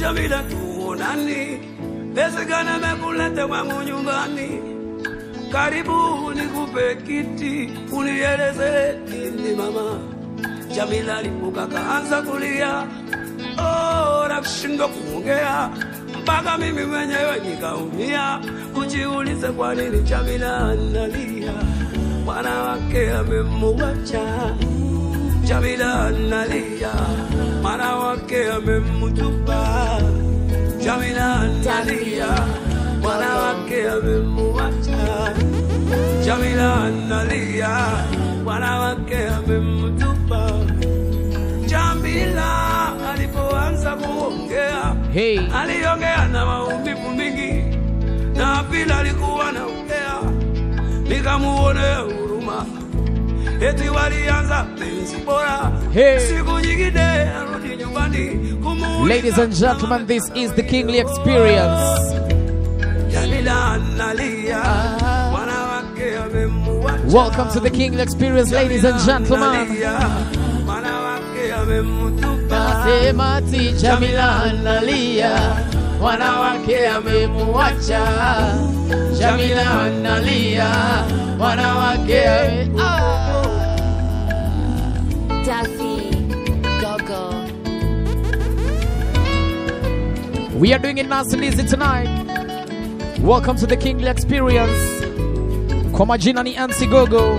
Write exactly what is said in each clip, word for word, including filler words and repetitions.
Jamila tuonani, Wezekana mekulete kwangu nyumbani. Karibu nikupe kiti, unieleze nini mama. Jamila alipoka kaanza kulia, oh nakushindwa kuongea, mpaka mimi mwenyewe nikaumia. Kujiuliza kwa nini Jamila analia, mwana wake amemuacha. Jamila analia, mwana wake amemutupa. Jamila analia, mwana wake amemuacha. Jamila analia, mwana wake amemutupa. Jamila alipoanza kuongea, hey, aliongea na maumivu mingi, na vile alikuwa anaongea nikamuonea huruma. Eti walianza penzi bora, hey. Siku nyingine arudi nyumbani kumuuliza. Ladies and gentlemen, this is the Kingly Experience. Jamila analia, mwana wake amemuacha. Welcome to the Kingly Experience, ladies and gentlemen. Mwana wake amemutupa. Nasema ti Jamila analia, mwana wake amemuacha. Jamila analia, mwana wake amemuacha. Duffy, Gogo. We are doing it nice and easy tonight. Welcome to the Kingly Experience. Kwa majina ni M C Gogo.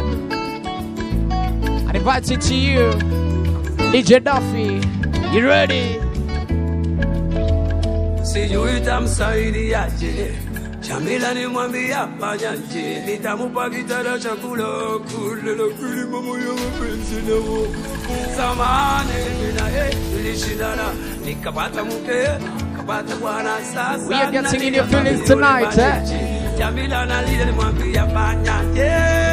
I invite you to you, D J Duffy. You ready? Sijui tamsaidiaje, Jamila nimwambia fanyaje. Nitamupa kitanda chakula kule na kulima moyo mapenzi nao. Zamani mina ye tulishindana, nikapata mke, nikapata bwana sasa. We are getting in your feelings tonight, eh? Jamila analia nimwambia fanyaje.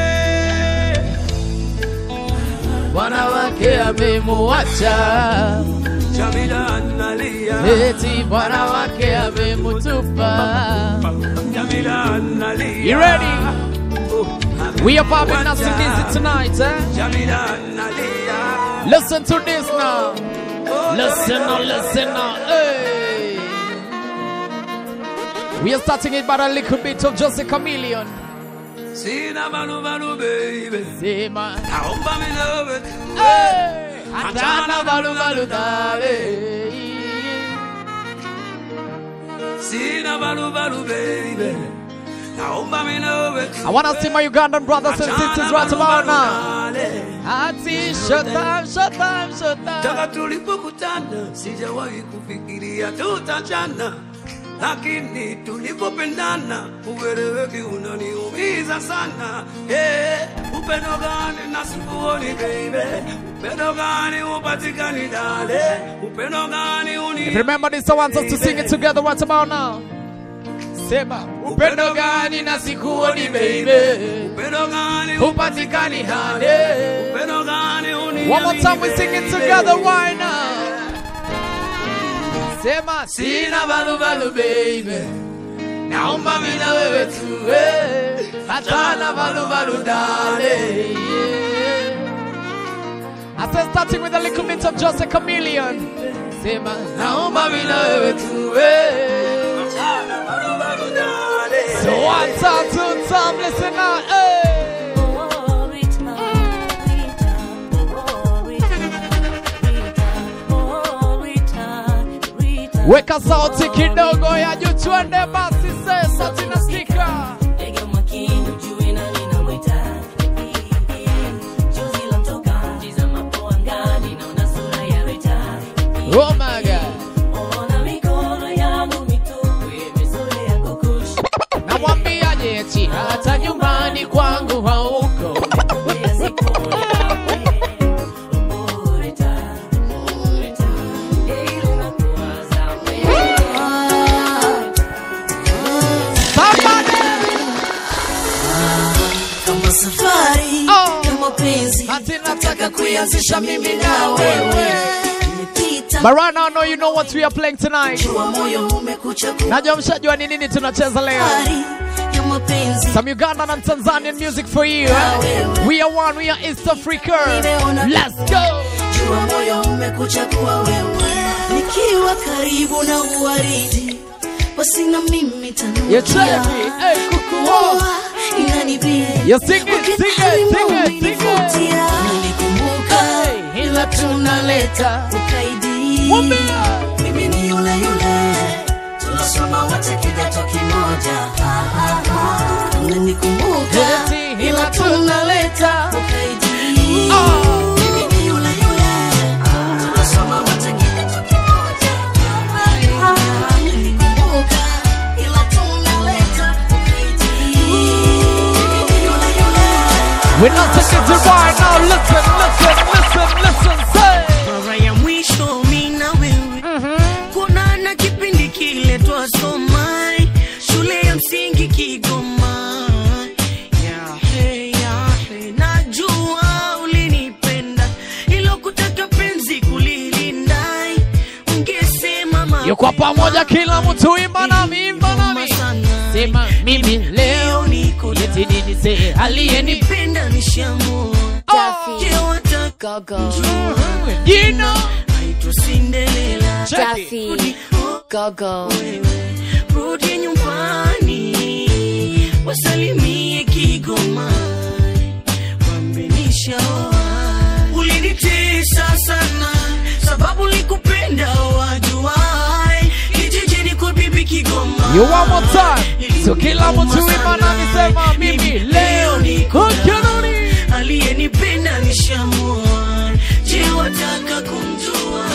Bwana wake amemuacha. Jamila analia, eti bwana wake amemutupa. Jamila analia. You ready? We are popping us in this tonight, eh? Jamila analia. Listen to this now. Listen now, listen now. Hey. We are starting it by a little bit of just a chameleon. Sina balu balu baby, Sema naomba milowe tu. Hey, atana balu balu dale. Sina balu balu baby, naomba milowe tu. I want to see my Ugandan brothers and sisters right about now. Ati shut shut shut Taka tulipokutana, sijawahi kufikiria tutachana. Lakini tulipopendana, ueleweki unaniumiza sana. Eh, upendo gani na sikuoni baby? Upendo gani upatikani dale? Upendo gani uni? If you remember this, I want us to sing it together right about now. Sema upendo gani na sikuoni baby? Upendo gani upatikani dale? Upendo gani uni? One more time we sing it together right now. Sema sina balu balu baby, naomba mimi na wewe tuwe, hatana balu balu dale. I said starting with a little bit of just a chameleon. Sema naomba mimi na wewe tuwe, hatana balu balu dale. So one time, two time, listen now, hey. Weka sauti kidogo ya juu tuende basi sasa tunasikika. Ega makini ujue na ninamwita. Juzi la mtoka jiza mapo angani na una sura ya weta. Oh my God. Ona mikono yangu mitupu imezoea kukusha. Namwambia jeti hata nyumbani kwangu hauko. Safari oh. ya mapenzi hati nataka kuianzisha mimi na wewe. But right now I know you know what we are playing tonight. Moyo umekucha ku najua mshajua ni nini tunacheza leo. Some Ugandan and Tanzanian music for you, eh? We are one, we are East Africa. Let's go. Jua moyo umekucha kuwa wewe. Nikiwa ukiwa karibu na uwaridi, basi na mimi tanukia. You're trying me, hey, kukuoa inanibia. You sing it, sing it, sing it, sing it. Nilikumbuka ila tunaleta ukaidi. Mimi ni yule yule tunasoma wote kidato kimoja. Nilikumbuka ila tunaleta ukaidi. Mimi ni yule yule tunasoma wote kidato kimoja. Nilikumbuka ila tunaleta ukaidi. Mimi ni yule yule. We're not taking it right now. Listen, listen, listen, listen, say. Mara ya mwisho mimi na wewe kuna na kipindi kile twasoma shule ya msingi Kigoma. Ya hey, ya hey. Najua ulinipenda ilo kutaka penzi kulilinda. Ungesema mama Yuko pamoja kila mtu imba na mimba na mimi. Sema mimi leo niko yeti nini say aliyenipenda nishamu. Daffy Gogo. You know aitwa Cinderella. Daffy Gogo. Rudi nyumbani wasalimie Kigoma, wambe nishaoa. Ulinitesa sana sababu likupenda wajuai kijijini kwa bibi Kigoma. You one more time. So kila mtu imba na misema mimi leo niko kanoni. Aliyenipenda nishamua. Je, wataka kumjua?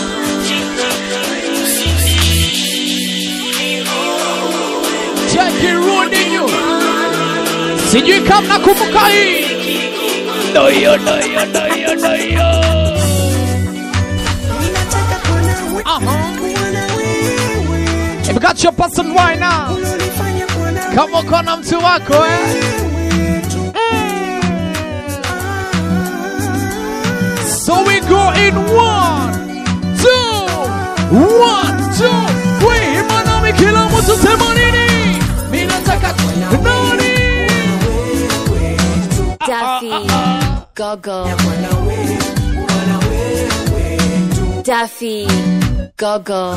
Jackie Rudi you. Sijui kama nakumbuka hii. Doyo doyo doyo doyo. Uh-huh. If you got your person right now, kama uko na mtu wako eh. So we go in one, two, one, two, three. Manami kila mtu sema nini? Mimi nataka nani? Daffy Gogo. Daffy Gogo.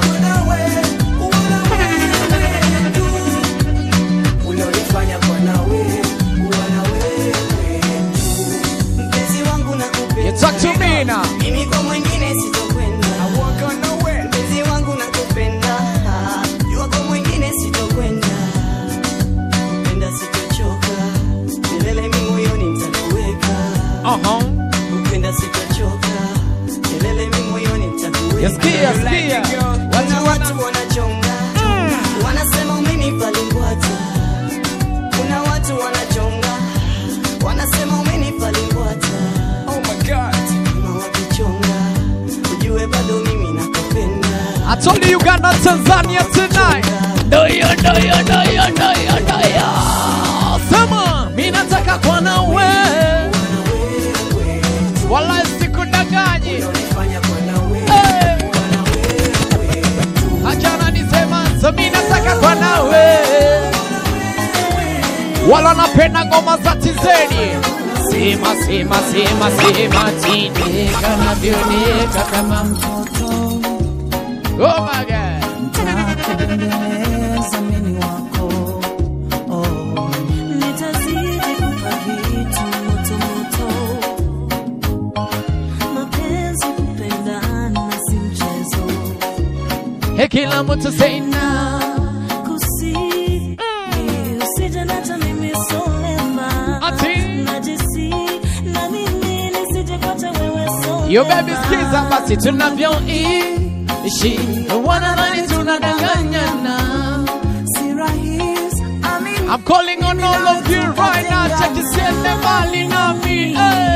You talk to me now. Mimi kwa mwingine sitokwenda. Mpenzi wangu nakupenda. Jua kwa mwingine sitokwenda. Kupenda sitochoka. Milele mimi moyoni nitakuweka. Uh-huh. Kupenda sitochoka. Milele mimi moyoni nitakuweka. Yasikia, sikia. Wana watu wanachonga. Wanasema umenipa lingwata. Kuna watu wanachonga. Wanasema umenipa lingwata. I told you Uganda, Tanzania tonight. Doyo, doyo, doyo, doyo, doyo. Sema, mimi nataka kwa nawe. Wala sikudanganyi. Hey. Achana nisema, so mimi nataka kwa nawe. Wala napenda ngoma za tizeni. Sema, sema, sema, sema, chini. Kama vioneka kama mtoto. Oh my God. Nitakubembeleza mimi wako. Oh. Nitazidi kupa vitu moto moto. Mapenzi kupendana si mchezo. Hey, kila mtu say na. Kusi. Usije nata mimi solema. Ati. Najisi na mimi nisije kwata wewe solema. Yo baby skiza basi tunavyoishi. She wana nani tunadanganyana. I'm calling on all of you right now. Check this in the valley na me.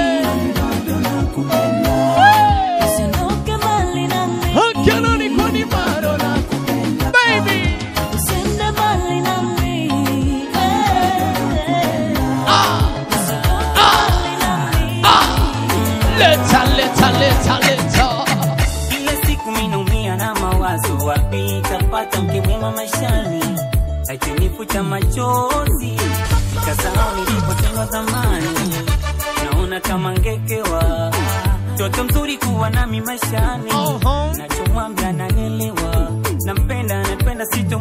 Hakianani kwa ni maro na baby. Ah, ah, ah. Leta, leta, leta, leta. mawazo wapi tapata mke mwema maishani, aitinifuta machozi nikasahau nilipotendwa zamani. Naona kama ngekewa mtoto mzuri kuwa nami maishani, nachomwambia ananielewa.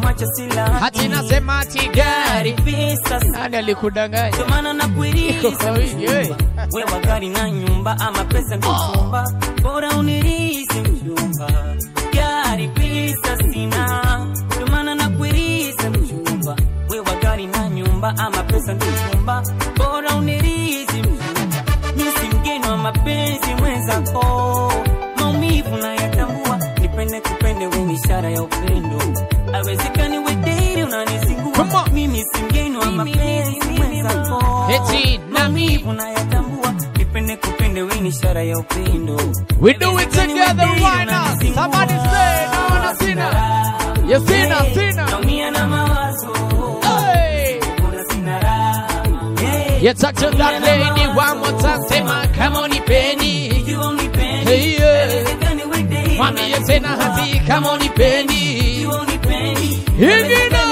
macho sila hati nasema ati gari pesa nani alikudanganya tomana na kuiriza wewe wewe gari na nyumba ama pesa mchumba bora unirize mchumba gari pesa sina tomana na kuiriza mchumba wewe gari na nyumba ama pesa mchumba bora unirize mchumba mimi mgeni wa mapenzi mwenzako maumivu na yatambua nipende kupende wewe ishara ya upendo awezekani wewe date unanizingua mimi si mgeni wa mapenzi mwenzako eti na mimi unayatambua nipende kupende wewe ishara ya upendo we do it together right now somebody say no na sina ya sina sina naumia na mawazo hey kuna sina raha you talk to that lady one more time sema come on ipeni you only penny hey yeah awezekani wewe date mami ya tena hati come on ipeni you only penny hivi ndo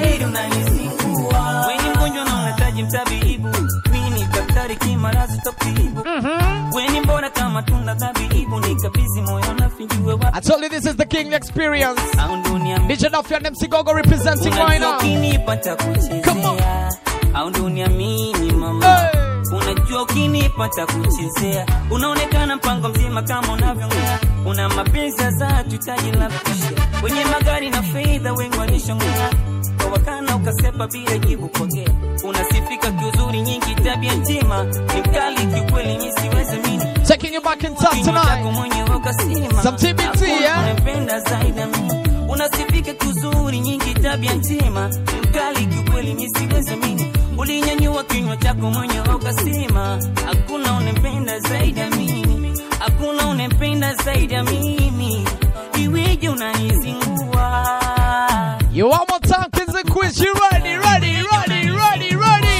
unanizingua wewe mgonjwa na unahitaji mtabibu mimi ni daktari kimarazi topibu wewe mbona kama tunda dhabibu nikabizi moyo na finjue wapi I told you this is the King Experience. au dunia D J Duffy and M C Gogo representing right now. ukinipata Come on. kuchezea au dunia mimi mama Hey. unajua ukinipata kuchezea unaonekana mpango mzima kama unavyongea una mapenzi za tutaji la kushia wenye magari na fedha wengi walishongea kwa wakana ukasepa bila jibu pokea unasifika kiuzuri nyingi tabia njema nikali kiukweli mimi siwezi mimi Taking you back in time tonight. Some T B T, yeah? Unapenda zaidi mimi unasifika kuzuri nyingi tabia njema nikali kiukweli mimi siwezi mimi ulinyanyua kinywa chako mwenyewe ukasema hakuna unempenda zaidi mimi hakuna unempenda zaidi mimi iweje unanizingua You one more time, kids and quiz. You ready, ready, ready, ready, ready.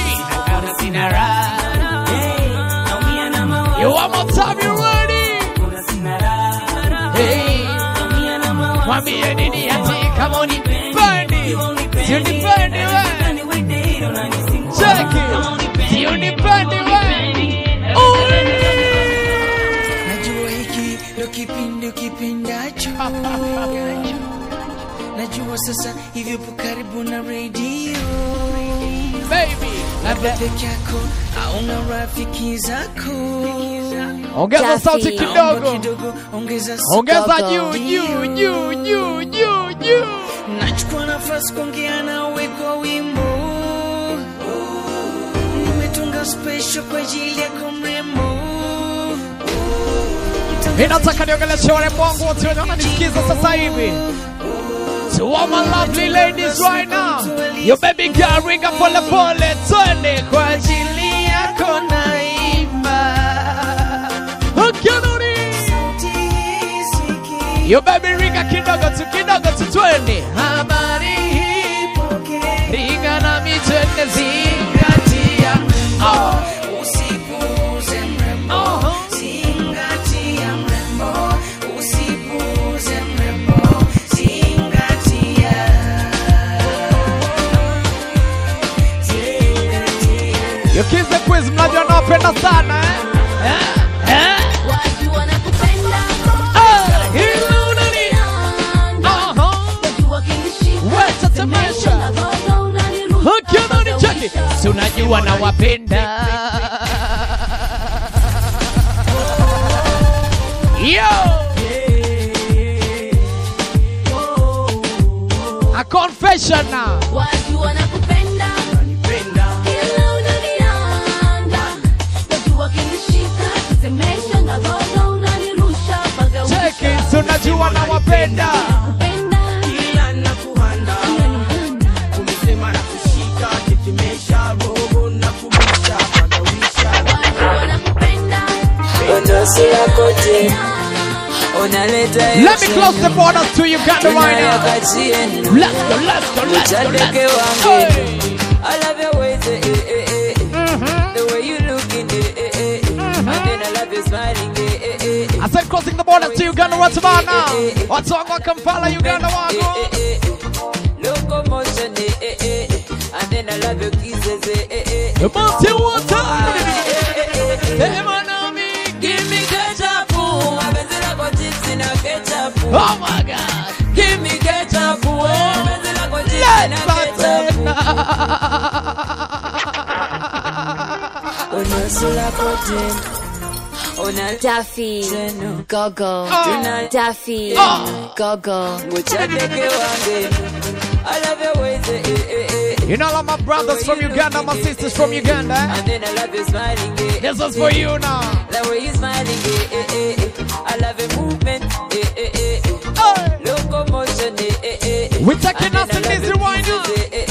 You one more time, you ready? Hey, mwambie nini ati kama unipendi, si unipendi wewe. Check it, si unipendi wewe. Najua hiki ndo kipindi kipendacho. Najua sasa hivyo po karibu na radio. Baby, labda peke yako au na rafiki zako. ongeza sauti kidogo. Ongeza Ongeza juu, juu, juu, juu, juu, juu. Nachukua nafasi kuongea nawe kwa wimbo. Nimetunga special kwa ajili yako mrembo. Ninataka niongeleshe warembo wangu wote wenye wananisikiza sasa hivi. To all my lovely ladies right now, your baby girl ringa pole pole, twende kwa ajili yako naimba. Ukianuri your baby ringa kidogo tu kidogo tu twende. Habari ipoke ringa na mi twende zingatia. Oh, usipuuze mrembo. oh. Zingatia mrembo. Usipuuze mrembo. Zingatia. You kiss the quiz, mnajua napenda sana eh? Eh? Eh? Wajua nakupenda. Ah, hilo unani. Aha. Wajua kinishika. Wacha tamasha. Ukiona ni cheki, si unajua na wapenda. Yo! A confession now. Wajua nakupenda. Kila unanianda. Wajua kinishika. Semesha na gogo unanirusha mpaka Cheki, si unajua na wapenda. Kupenda. Kila nakuhanda. Umesema na kushika. Tetemesha roho na kumisha. Pagawisha. Wajua nakupenda. Ondosi yako tena. Let me close the borders to Uganda right now. Let's go, let's go, let's go, let's go. Hey. I love your ways, eh, eh, eh. Mm-hmm. The way you looking, eh, eh, eh. Mm-hmm. And then I love you smiling, eh, eh, eh. I said crossing the borders to Uganda right about now. What's on Kampala, Uganda, Eh, Wago? eh, eh, eh. Locomotion, eh, eh, eh. And then I love your kisses, eh, eh, eh. The Monty Water. Eh, eh, eh, eh. Hey, man, me. Give me ketchup, oh. I bet that I got chips in a ketchup, oh. Oh my God. Give me ketchup, oh. I bet that I got Daffy, Gogo, Daffy, Gogo. You know, all my brothers from Uganda, my sisters from Uganda. And then I love you smiling. This is for you now. The way you smiling. I love your movement. Locomotion. We're taking us in this right now.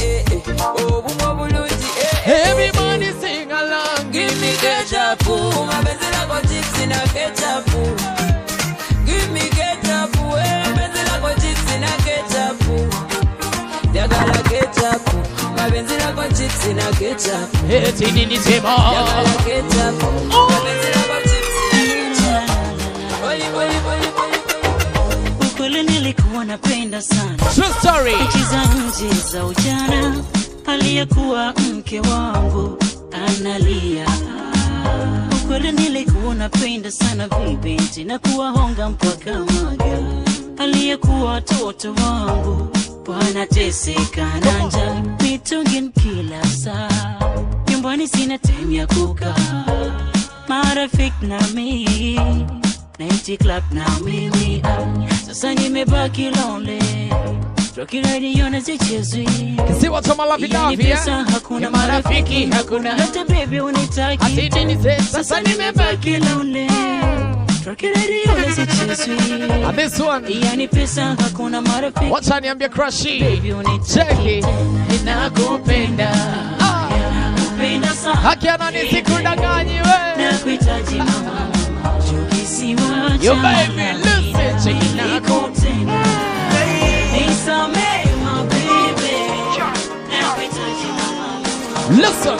Everybody sing along. Give me ketchup. My benzela got chips in a ketchup. Give me ketchup. My benzela got chips in a ketchup. They got a ketchup. My benzela got chips in a ketchup. It's in the same. They got a ketchup. My benzela got chips in a ketchup. Oli, oli, oli, oli. Ukweli nilikuwa napenda sana. True story. Ikiza nje za ujana, aliyekuwa mke wangu analia. Ukweli nilikuwa napenda sana vibinti na kuwahonga mpaka maga. Aliyekuwa watoto wangu wanateseka na njaa, mitungin kila saa. Nyumbani sina time ya kukaa, marafiki na mimi Night club na mimi ah. Sasa nimebaki lonely. Rocky radio na zichezwi. See what's on my love Daffy, eh? Hakuna marafiki, hakuna hata baby unitaki. Ati nini sasa? Sasa nimebaki lonely. Rocky radio na zichezwi. And this one. Yani pesa hakuna marafiki. Wacha niambie crushi. Baby unitaki. Ninakupenda. Nakupenda sana. Haki anani sikudanganyi we. Nakuhitaji mama. Yo baby, listen to you now. Listen.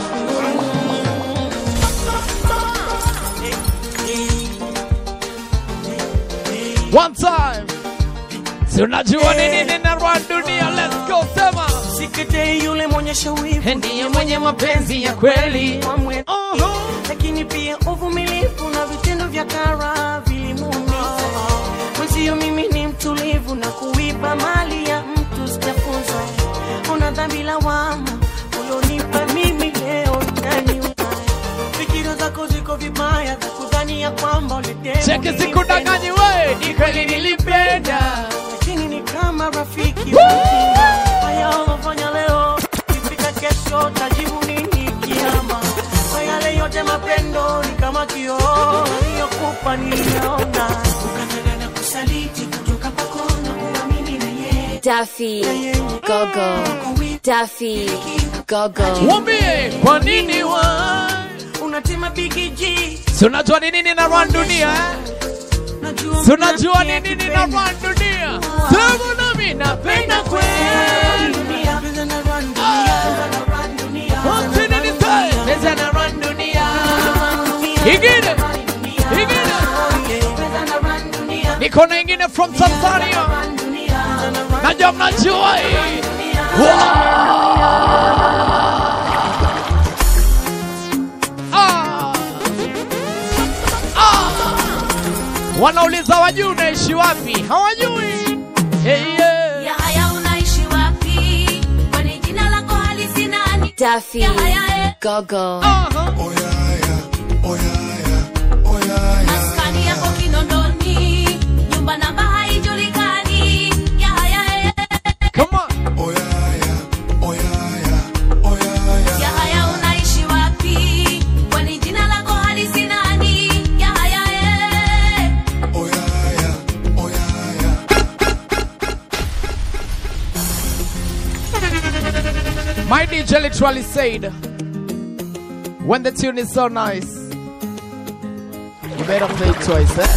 One time. Tunajua nini nina dunia, let's go sema. Sikete yule mwenye shawivu, ndiye mwenye mapenzi ya kweli. Uh-huh. Lakini pia uvumilivu na vitendo vya kara vilimuumiza. Mwenzio mimi ni mtulivu na kuiba mali ya mtu sijafunza. Una dhambi lawama ulionipa mimi leo ndani ubaya. Fikira zako ziko vibaya za kudhani ya kwamba uledemu. Cheke sikudanganyi we, ni kweli nilipenda. Lakini ni kama rafiki. Haya unafanya leo, ifika kesho tajibu nini kiama. Yale yote mapendo ni kama kioo niliyokupa niliona. Ukataka na kusaliti kutoka pakona kuwa mimi na yeye. Daffy, Gogo, Daffy, Gogo. Wambie, kwa nini wa unatima bigi G. Tunajua nini nina run dunia, eh? Tunajua nini nina run dunia. Sema na mimi napenda kweli. Pesa na run dunia, na run dunia. What's in it inside? Pesa na run dunia. Ingine, ingine. Niko na ingine from Tanzania. Najua mnajua hii. Ah. Ah. Wanauliza wajui unaishi wapi? Hawajui. Hey, yeah. Ya haya unaishi wapi? Kwani jina lako halisi nani? Daffy, Gogo. Uh-huh. Maskani yako Kinondoni, nyumba namba haijulikani. Ya haya Come on. ya haya unaishi wapi? Kwani jina lako halisi nani? Ya haya My D J literally said, when the tune is so nice, you better play it twice, eh?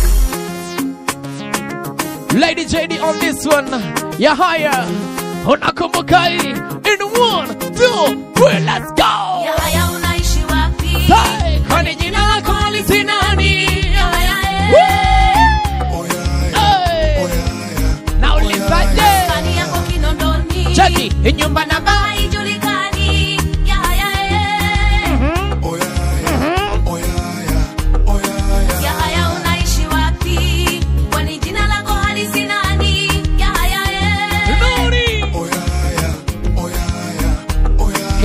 Lady J D on this one, you're higher. Unakumbukai in one, two, three, let's go. ya haya unaishi wapi? Hey, kwani jina lako halisi nani? Ya haya Hey. Naulizaje? maskani yako Kinondoni, Cheki, nyumba namba haijulikani. Ya haya ya haya unaishi wapi? Kwani jina lako halisi nani? Ya haya Nuri.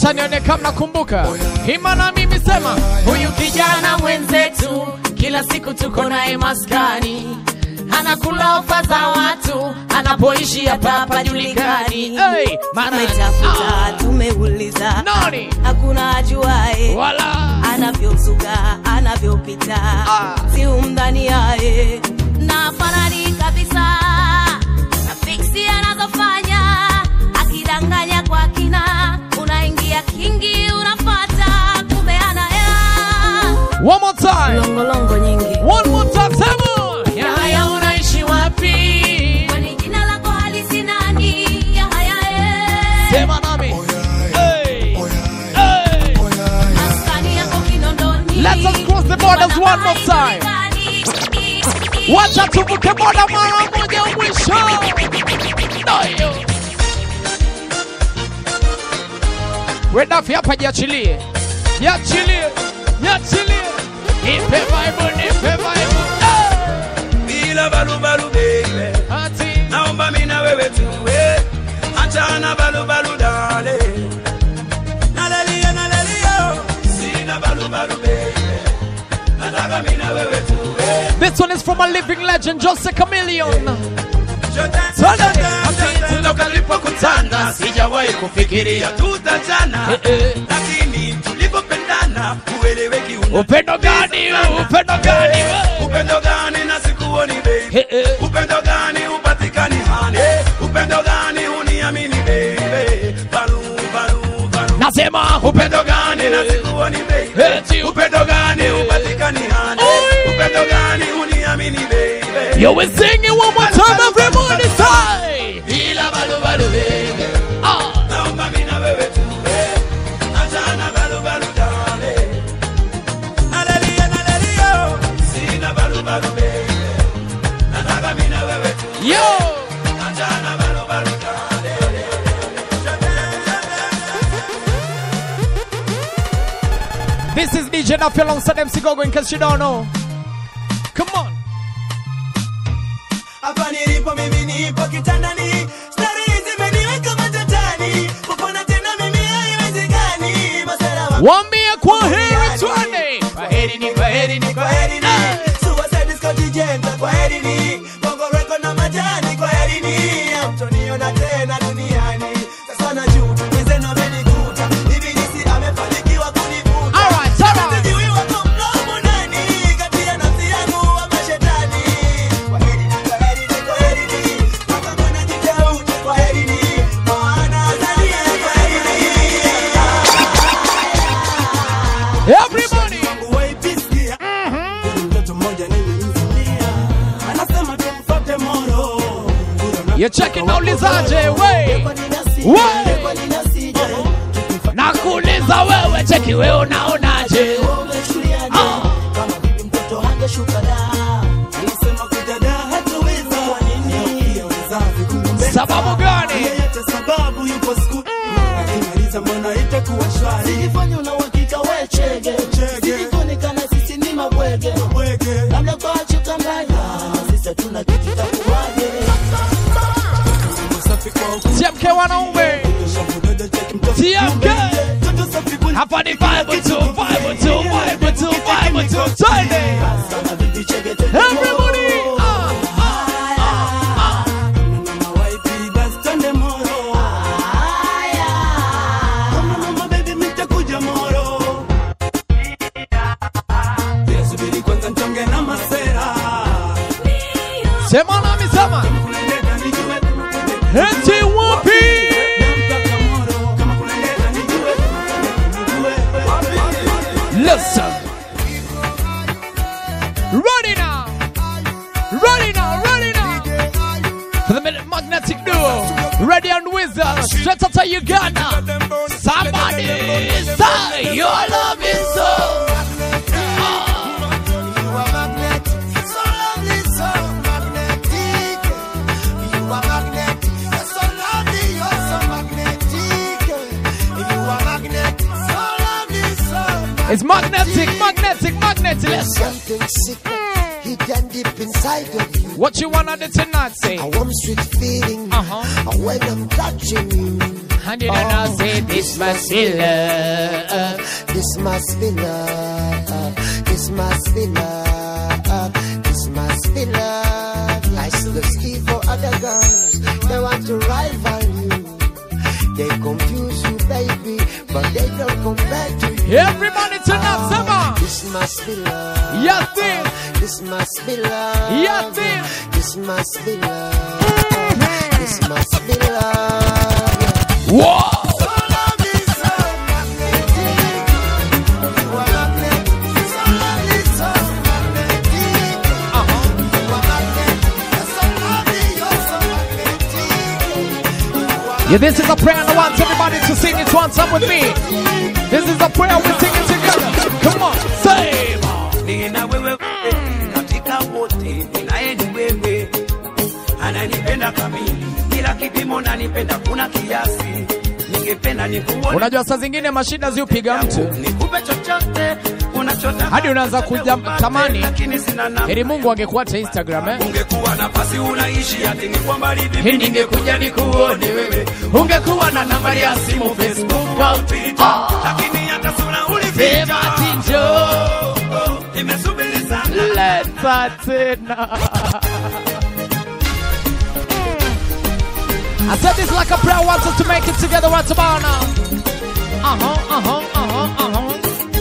Wacha nione kama nakumbuka. Hima na mimi sema, Huyu kijana mwenzetu kila siku tuko naye maskani, anakula ofa za watu, anapoishi hapa hapa julikani. hey, mana Tumetafuta, tumeuliza, nani? hakuna ajuae Wala anavyozuka, anavyopita, Ah. si umdhani yae na fanani kabisa na fiksi anazofanya, akidanganya kwa kina, unaingia kingi, unapata kumbe ana hela. one more time. Longolongo nyingi. One more time. Sema. Ya haya unaishi wapi? Kwani jina lako halisi nani? Ya haya eh. Sema nami. Hey. Hey. Maskani yako Kinondoni. Let us cross the borders one more time. Wacha tuvuke boda mara moja mwisho. Ndio. Wedafi hapa jiachilie. Jiachilie. Jiachilie. Nipe vibe, nipe vibe. Bila balu balu baby, Ati. naomba mimi na wewe tuwe, achana balu balu dale. Nalalia nalalia, sina balu balu baby, nataka mimi na wewe tuwe. This one is from a living legend, Jose Chameleon. Kutoka nilipokutana sijawahi kufikiria tutachana, Eh, eh. lakini tulipopendana ueleweki. una- Upendo gani? Upendo gani? Upendo gani na sikuoni baby? Eh, eh. Upendo gani upatikani hani? Upendo gani uniamini baby? Balu balu balu. Nasema Upendo gani na sikuoni baby? Eti. Upendo gani upatikani hani? Upendo gani uniamini baby? You will sing it one more time, everybody say. Bila balu balu baby. Ah. Naomba mimi na wewe tuwe, achana balu balu dale. Nalalia nalalia, sina balu balu baby, nataka mimi na wewe tuwe, Yo. achana balu balu dale. This is D J Duffy alongside M C Gogo in case you don't know. Come on. Hapa nilipo mimi nipo kitandani, stari zimeniweka matatani, kupona tena mimi haiwezekani, masera wa Wambie kwa heri twende. kwaheri ni kwaheri ni kwaheri ni Suicide Scott Jenta kwaheri ni Bongo Record na majani kwaheri ni Hamtoniona tena duniani sasa najuta mwenzenu amenikuta ibilisi amefanikiwa kunivuta. Alright, alright. Sijui wako mdomo nani kati ya nafsi yangu ama shetani. Kwaheri ni kwaheri ni kwaheri ni mpaka mwana jiteute kwaheri ni maana azalia kwaheri ni. Everybody. Mtoto mmoja nilimfunia anasema tumfuate moro. You checking out Lizaje, we. We. Nakuuliza wewe, cheki wewe unaonaje? Ah. Kama bibi mtoto hangeshuka da alisema kudada hatuweza. Kwa nini? Uzazi kumbe Sababu gani? yote sababu yupo siku akimaliza mbona itakuwa shwari. Sijifanya una uhakika we chege, sijifunika na sisi ni mabwege, labda kwa chuka mbaya na sisi hatuna kitu cha kuwaje. T M K wanaume. T M K. Hapa ni vibe tu, vibe tu, vibe tu, vibe tu. Twende. Everybody. Ah, ah, ah. Sema nami sema. Eti wapi? Listen. Ready now. Ready now, ready now. For the minute magnetic duo. Ready and Wizard. Straight out of Uganda. Somebody say your love is so. It's magnetic, magnetic, magnetic. Listen. Something sick, hidden deep inside of you. What you wanna do tonight, say? A warm sweet feeling Uh-huh. when I'm touching you. And you don't know, say this must be love. This must be love. This must be love. This must be love. I still ski for other girls. They want to rival you. They confuse you, baby, but they don't compare to you. Everybody turn up, Sama. This must be love. Yes, this. This must be love. Yes, this. This must be love. This must be love. Whoa. Yeah, this is a prayer and I want everybody to sing it once up with me. This is a prayer, we sing it together. Come on, say Nina wewe katika wote ninaeni wewe ananipenda kamili bila kipimo nanipenda kuna kiasi ningependa nikuone. Unajua saa zingine mashida ziupiga mtu nikupe chochote unachotaka hadi unaanza kutamani heri Mungu angekuacha Instagram eh. Ungekuwa nafasi unaishi ati ni kwa mbali vipi ningekuja nikuone wewe. Ungekuwa na nambari ya simu Facebook au Twitter ah. Lakini hata sura ulificha sema tinjo nimesubiri sana leta tena. I said this like a prayer wants us to make it together right about now. Uh-huh, uh-huh, uh-huh, uh-huh.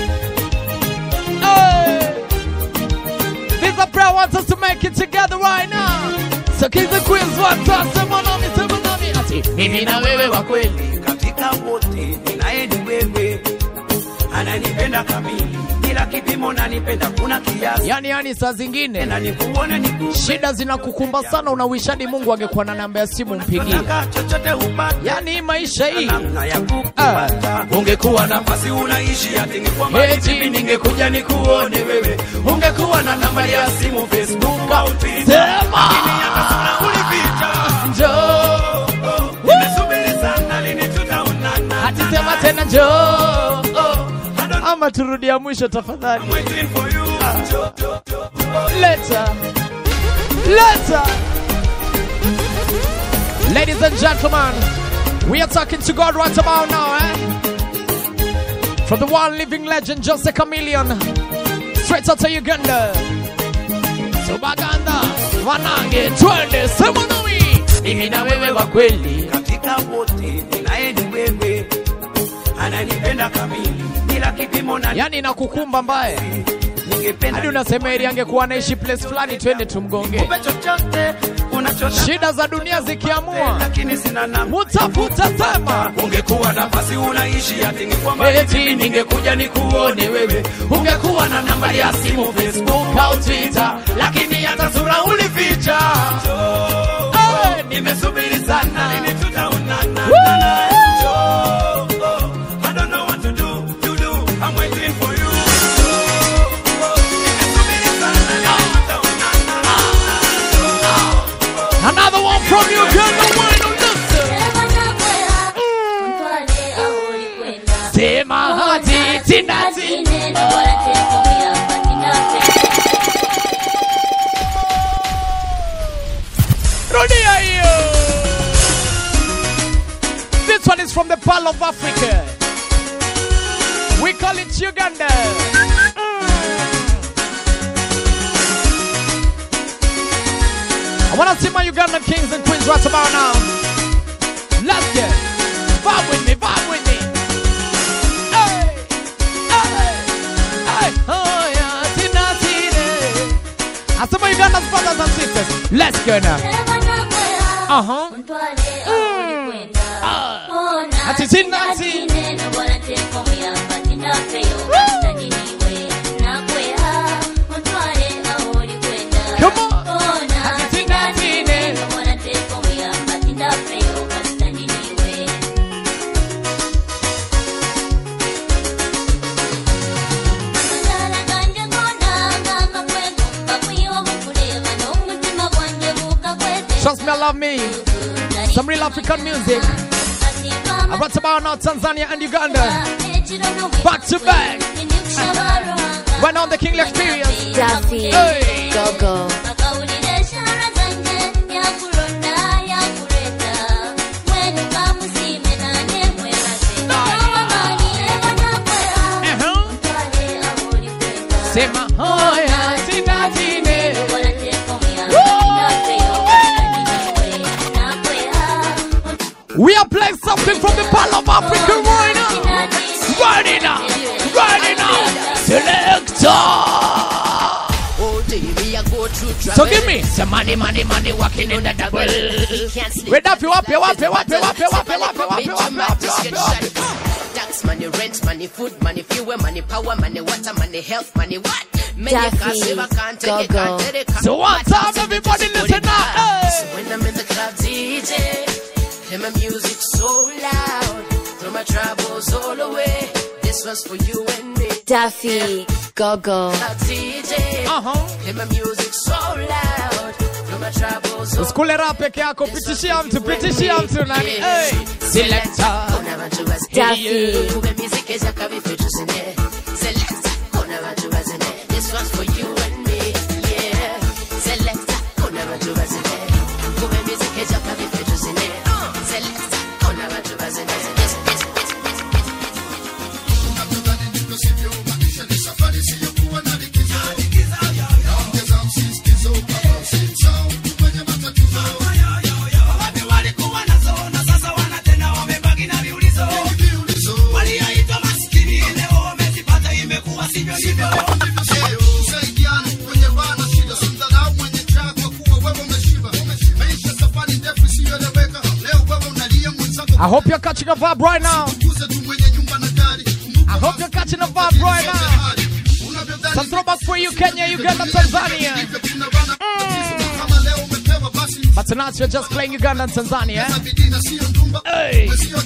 Hey! This a prayer wants us to make it together right now. So keep the queens one time, someone on me, someone on me. Ati, mimi na wewe wa kweli. Katika wote, ninaeni wewe. Ananipenda kamili. Bila kipimo nanipenda kuna kiasi. Yani yani saa zingine na nikuone nikupe. Shida zinakukumba sana unawishadi Mungu angekuwa na namba ya simu mpigie. Chochote upate. Yani maisha hii namna ya kukupata. Uh. Ungekuwa nafasi unaishi ati ningekuwa mbali ningekuja nikuone wewe. Ungekuwa na namba ya simu Facebook au Twitter. Sema hata sura ulificha. Njoo nimesubiri sana lini tutaonana. Hati sema tena njoo ama turudia mwisho tafadhali. Later. Later. Ladies and gentlemen, we are talking to God right about now, eh? From the one living legend, Jose Chameleon, straight out to Uganda. Subaganda, wanange, twende, sema nami. Mimi na wewe wa kweli. Katika wote, ninaeni wewe. Ananipenda kamili. Yani nakukumba mbaye hadi unasema ili angekuwa naishi place fulani twende tumgonge. Shida za dunia zikiamua mutafuta sema. Ungekuwa nafasi unaishi ati ningekuwa mbali ningekuja nikuone wewe. Ungekuwa na nambari ya simu Facebook au Twitter, lakini hata sura ulificha. Hey, nimesubiri sana lini tutaonana. Another one from you, girl, no one on this. Sema hadi tinati. Rodia hiyo. This one is from the Pearl of Africa. We call it Uganda. I wanna see my Ugandan kings and queens right about now. Let's get vibe with me, vibe with me. Hey, hey, hey. Oh yeah, tina tina. I see my Ugandan brothers and sisters. Let's go now. Uh huh. Mm. Uh. Ati tina tina. Come on. Trust me, I love me. Some real African music. I brought about now Tanzania and Uganda. Back to back. When on the King Experience. Daffy. Hey. Go go. oh yeah, tina tine. We are playing something from the Pearl of Africa right now. Right now, right now. Selector. So give me some money, money, money, walking in the double. Wait up, you up, you up, you up, you up, you up, you up, you up, you up, you up, you up. Tax money, rent money, food money, fuel money, power money, water money, health money, what? Daffy, Go-Go. So one time, everybody listen now. Hey. So when I'm in the club, D J, hear my music so loud, throw my troubles all away. This one's for you and me. Daffy, Go-Go. D J, uh-huh. Hear my music so loud, throw my troubles all away. Skule rap peke yako, pitishia mtu, pitishia mtu nani. Hey. Selector. Daffy. This one's for you and me, yeah. Selector, oh never do as in it. Go and music is up with features in it. Selector, oh never do as in it. Yes, yes, I hope you're catching a vibe right now. I hope you're catching a vibe right now. Some throwbacks for you, Kenya, Uganda, Tanzania. Mm. But tonight you're just playing Uganda and Tanzania. Hey.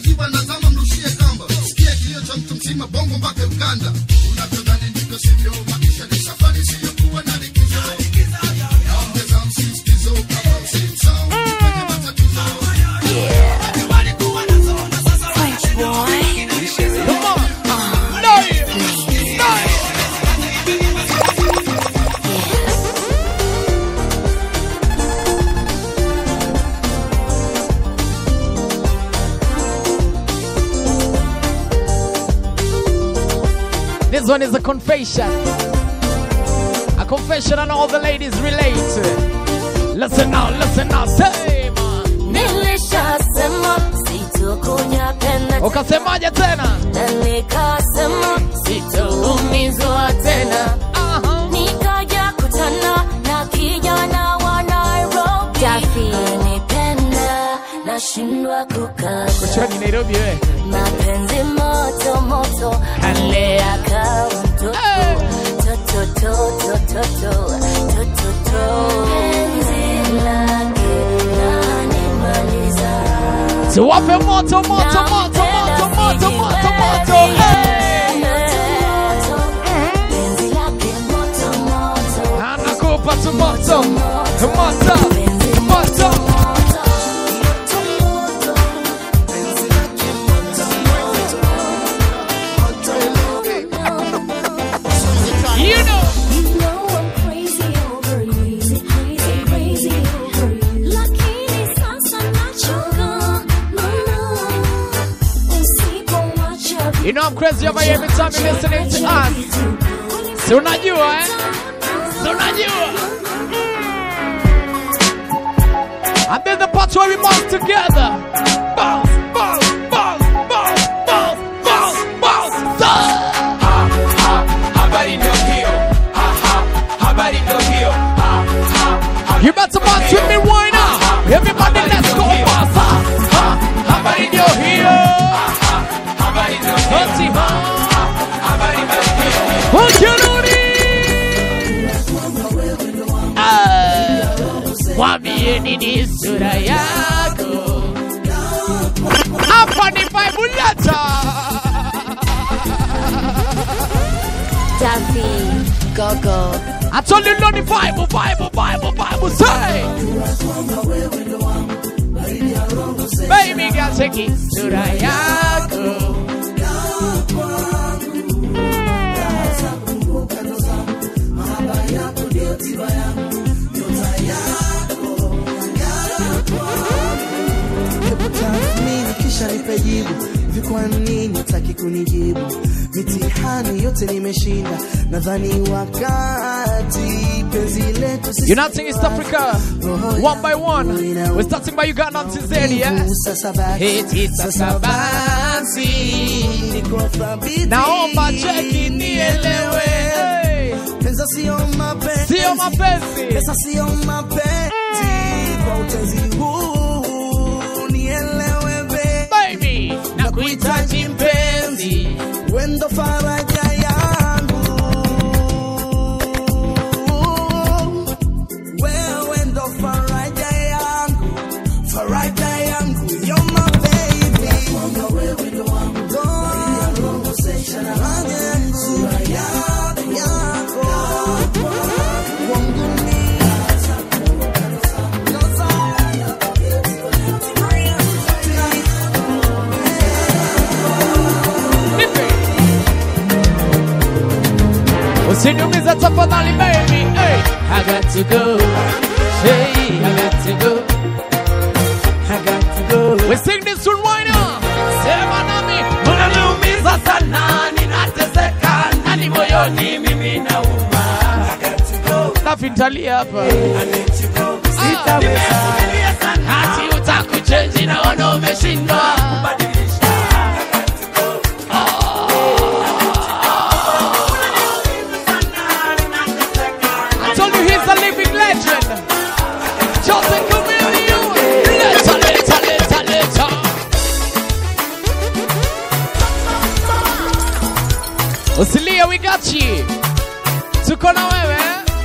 This one is a confession. A confession and all the ladies relate. Listen now, listen now, say man. Nilishasema sitokunya tena. Ukasemaje tena? Nilikasema sitoumizwa tena. Nikaja kutana na kijana wa Nairobi. Daffy. Anipenda nashindwa kukaa. Kuchani Nairobi wewe. Mapenzi moto moto alea kama mtoto toto toto toto toto toto penzi lake lanimaliza. Tuwape moto moto moto moto moto moto moto. Penzi lake moto moto. Anakupa tu moto moto moto. You know I'm crazy over here every time you're listening to us. So unajua eh? So unajua. And then the part where we march together. Bounce, bounce, bounce, bounce, bounce, bounce, bounce. Ha, ha, habari ndio hiyo. Ha, ha, habari ndio hiyo. Ha, ha, you better march with me right now. Everybody let's go fast. Ha, ha, habari ndio hiyo. Mwambie nini sura yako. Hapa ni Bible letter. Daffy, Go-Go. I told you know the Bible, Bible, Bible, Bible say. Baby girl, take it sura yako. Tathmini kisha nipe jibu hivi kwa nini hutaki kunijibu? Mitihani yote nimeshinda, nadhani wakati penzi letu sisi. You're not singing East Africa one by one. We're starting by Uganda and Tanzania. It is Sabasi. Naomba cheki nielewe. Pesa sio mapenzi. Sio mapenzi. Pesa sio mapenzi. Kwa utezi huu nielewe baby. Na kuhitaji mpenzi. Wendo faraja yangu. Wewe ndo faraja yangu. Faraja yangu. You're my baby. Wewe ndo wangu. Roho session faraja yangu. Sura yako yako. Wangu ni Usiniumiza tafadhali baby. Hey, I got to go. Hey, I got to go. I got to go. We sing this one right now. Sema nami, unaniumiza sana, ninateseka, nani moyoni mimi nauma. I got to go. Nafintalia hapa. I let you go. Sitaweza. Hati utakuchange naona umeshindwa. Usilia, we got you. Tuko na wewe.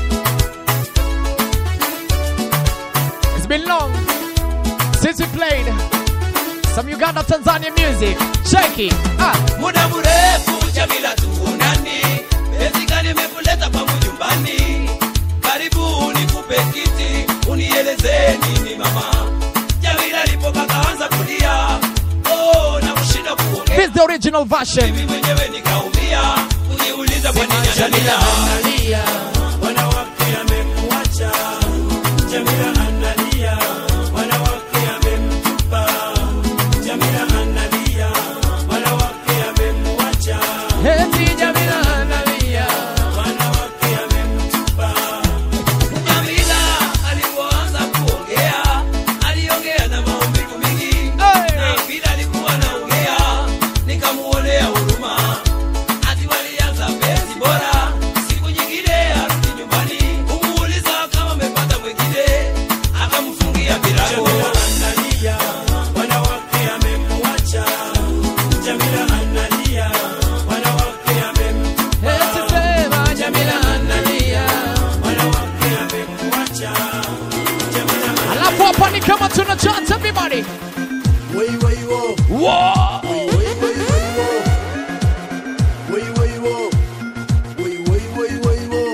It's been long since we played some Uganda Tanzania music. Check it. Ah. Muda mrefu Jamila tuonani. Penzi gani nimekuleta kwangu nyumbani? Karibu nikupe kiti, unieleze nini mama. Jamila alipoka kaanza kulia. Oh, na kushinda kuongea. This is the original version. Mimi mwenyewe nikaumia. Uniuliza kwa nini Jamila analia? Wanawake amekuacha. Jamila analia. Wanawake amemtupa. Jamila analia. Wanawake amemwacha. Eti Jamila analia. Wanawake amemtupa. Jamila alipoanza kuongea, aliongea na maumivu mingi. Na bila alikuwa anaongea, nikamuonea huruma. Ati walianza penzi bora, siku nyingine arudi nyumbani. Kumuuliza kama amepata mwingine, akamfungia milango. Jamila analia, wanawake amemwacha. Jamila analia, wanawake amemtupa. Eti sema Jamila analia. Wanawake amemwacha. Jamila Alafu hapa ni kama tuna chance everybody. Way way wo. Wow. Way way way wo. Way way wo. Way way way way wo.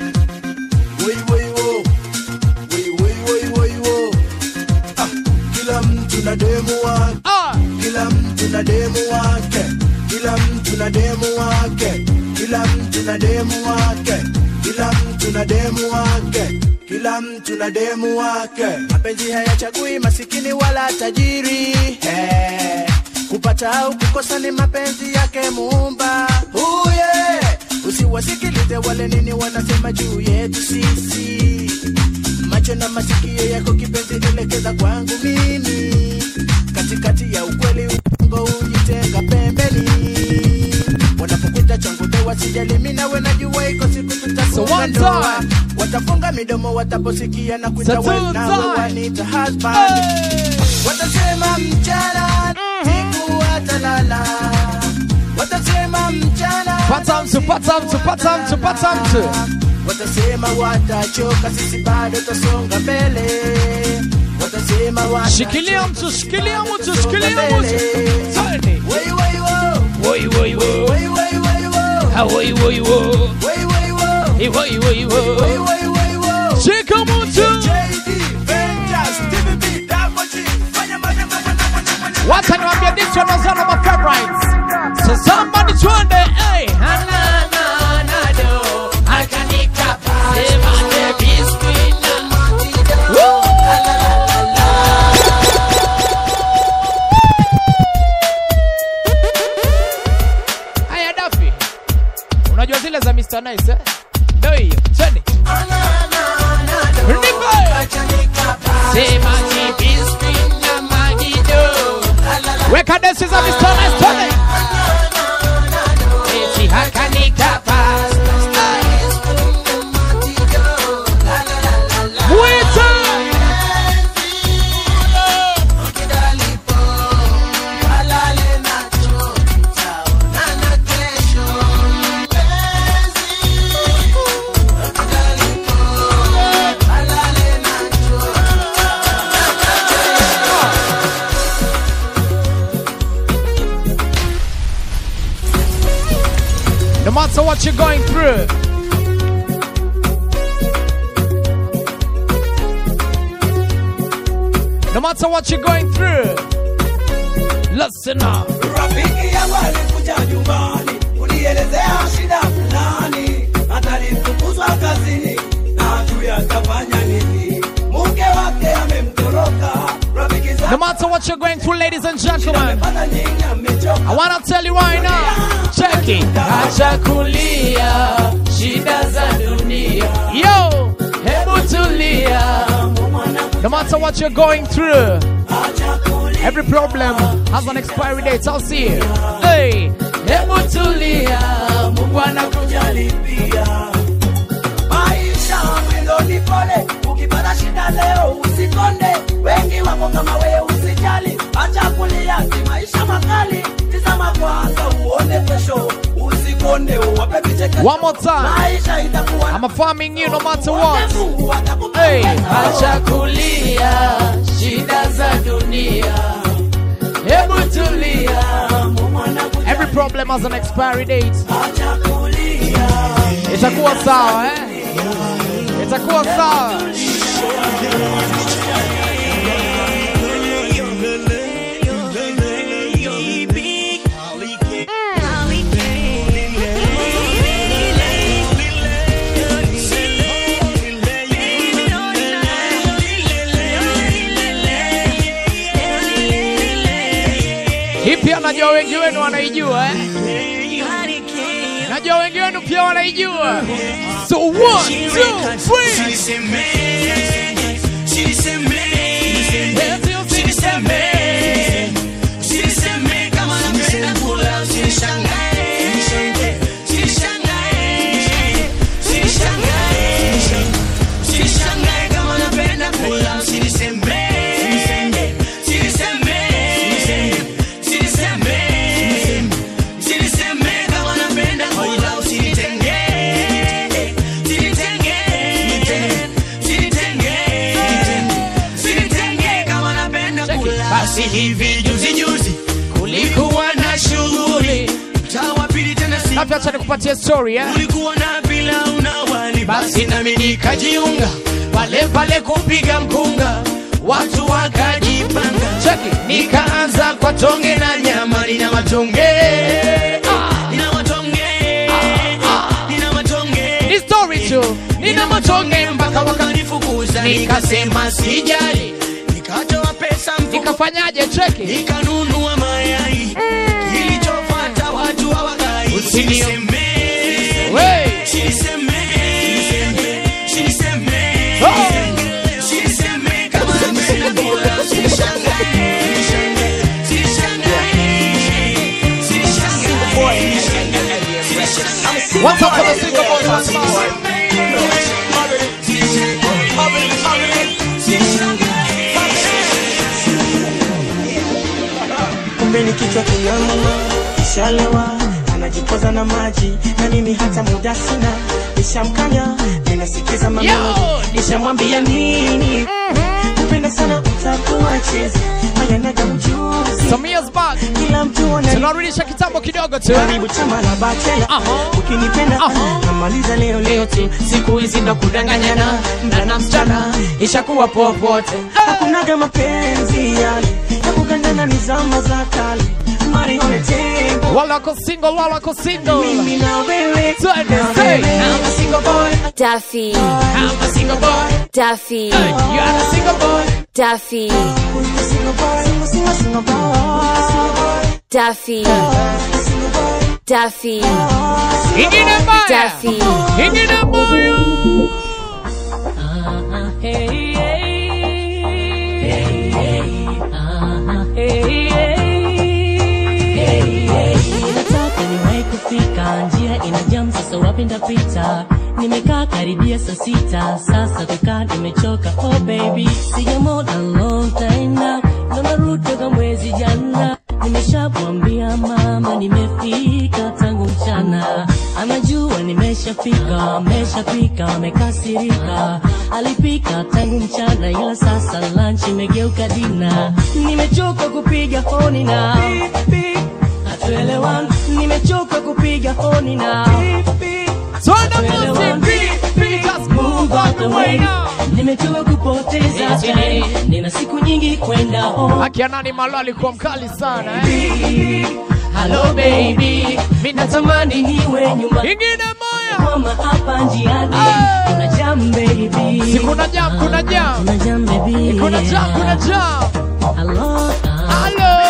Way way wo. Way way way way wo. Ah, kila mtu na demu wake. Ah. Kila mtu na demu wake. Kila mtu na demu wake. Kila mtu na demu wake. Kila mtu na demu wake. Kila mtu na demu wake. Mapenzi hayachagui masikini wala tajiri. Hey. Kupata au kukosa ni mapenzi yake Muumba. Oh yeah. Usiwasikilize wale nini wanasema juu yetu sisi. Macho na masikio yako kipenzi elekeza kwangu mimi. Katikati ya ukweli uongo ujitenga pembeni. Wanapokuta changu dewa sijali mimi nawe najua iko siku tutafunga ndoa. Watafunga midomo wataposikia na kuita wewe nawe wanita husband. Hey. Watasema mchana siku watalala. Watasema mchana pata mtu pata mtu pata mtu pata mtu. Watasema watachoka sisi bado tutasonga mbele. Watasema watachoka. Shikilia mtu shikilia mtu shikilia mtu. Twende. Woi woi wo. Woi woi wo. Woi woi woi wo. Ha woi woi wo. Woi woi wo. Hey woi woi wo. Woi woi woi wo. Shika mtu. What can you be this one was one of my favorites. So somebody twende, hey. Na na na do. Akanika sema the biscuit. Woo. La la la la. so nice, eh? No, you, Jenny. Where can this is a Mister Nice Tony? No matter what you're going through, no matter what you're going through, listen up. Rafiki yangu alikuja nyumbani, unielezea shida fulani, atalifukuzwa kazini na ajui atafanya nini. Mke wake amemtoroka. No matter what you're going through, ladies and gentlemen, I want to tell you right now, check it. Acha kulia shida za dunia. Yo, hebu tulia. No matter what you're going through, every problem has an expiry date. I'll see you. Hey, hebu tulia. Mungu anakujali pia. Maisha mwendo ni pole, ukipata shida leo usikonde. Wengi wako kama wewe usijali, acha kulia, si maisha makali. Tazama kwanza uone kesho, usikonde uwape vichekesho. One more time. I'm affirming you no matter what. Hey, acha kulia shida za dunia. Hebu tulia. Every problem has an expiry date. Itakuwa sawa, eh? Itakuwa sawa. Hii pia najua wengi wenu wanaijua, eh? Najua wengi wenu pia wanaijua. So one, two, three. Hivi juzi juzi kulikuwa na shughuli, tawapili tena si Hapo acha nikupatie story, eh? Kulikuwa na bila unawali, basi nami nikajiunga pale pale kupiga mkunga, watu wakajipanga. Cheki, nikaanza kwa tonge na nyama, nina matonge ah. Nina matonge ah. Nina matonge Ni story tu. Nina matonge mpaka wakanifukuza, nikasema sijali, nikatoa pesa mfuko. Nikafanyaje? Cheki, nikanunua mayai. Kilichofuata watu hawakai. Usiniseme wewe, usiniseme usiniseme usiniseme kama napenda kula, usinishangae usinishangae. What's up for the single boys? What's up? Kumbe ni kichwa kinamuma, kishalewa, anajipoza na maji, na mimi hata muda sina. Nishamkanya, ninasikiza maneno, nishamwambia nini. Kupenda sana utakuwa chezi, haya naga ujuzi. Some years back, kila mtu wana tunarudisha kitambo kidogo tu. Karibu chama la bachela, ukinipenda namaliza leo leo tu. Siku hizi ndo kudanganyana, ndana msichana, ishakuwa popote. Hakunaga mapenzi yale, hakugandana ni zama za kale. Wala wako single, wala wako single. Mimi na wewe, twende say, I'm a single boy. Duffy, I'm a single boy. Duffy, hey, you are a single boy. Duffy, a single boy, single, single boy. Duffy, Duffy, Ingine mbaya. Ingine mbaya. Hey, hey, hey, ah, hey, hey, hey. Nataka niwahi kufika, njia ina jam, sasa wapi ndapita? Nimekaa karibia saa sita, sasa tukaa nimechoka. Oh baby, sijamona long time now, ndo narudi toka mwezi jana. Nimeshamwambia mama nimefika tangu mchana, anajua nimeshafika, ameshapika, amekasirika. Alipika tangu mchana ila sasa lunch imegeuka dina. Nimechoka kupiga honi na hatuelewani, nimechoka kupiga honi na nimechoka kupoteza time, nina siku nyingi kwenda home. Akianani Malo alikuwa mkali sana eh. Hello baby, mimi natamani niwe nyuma. Ingine moya. Mama hapa njiani. Kuna jam baby. Si kuna jam, kuna jam. Kuna jam baby. Kuna jam, kuna jam. Hello. Hello.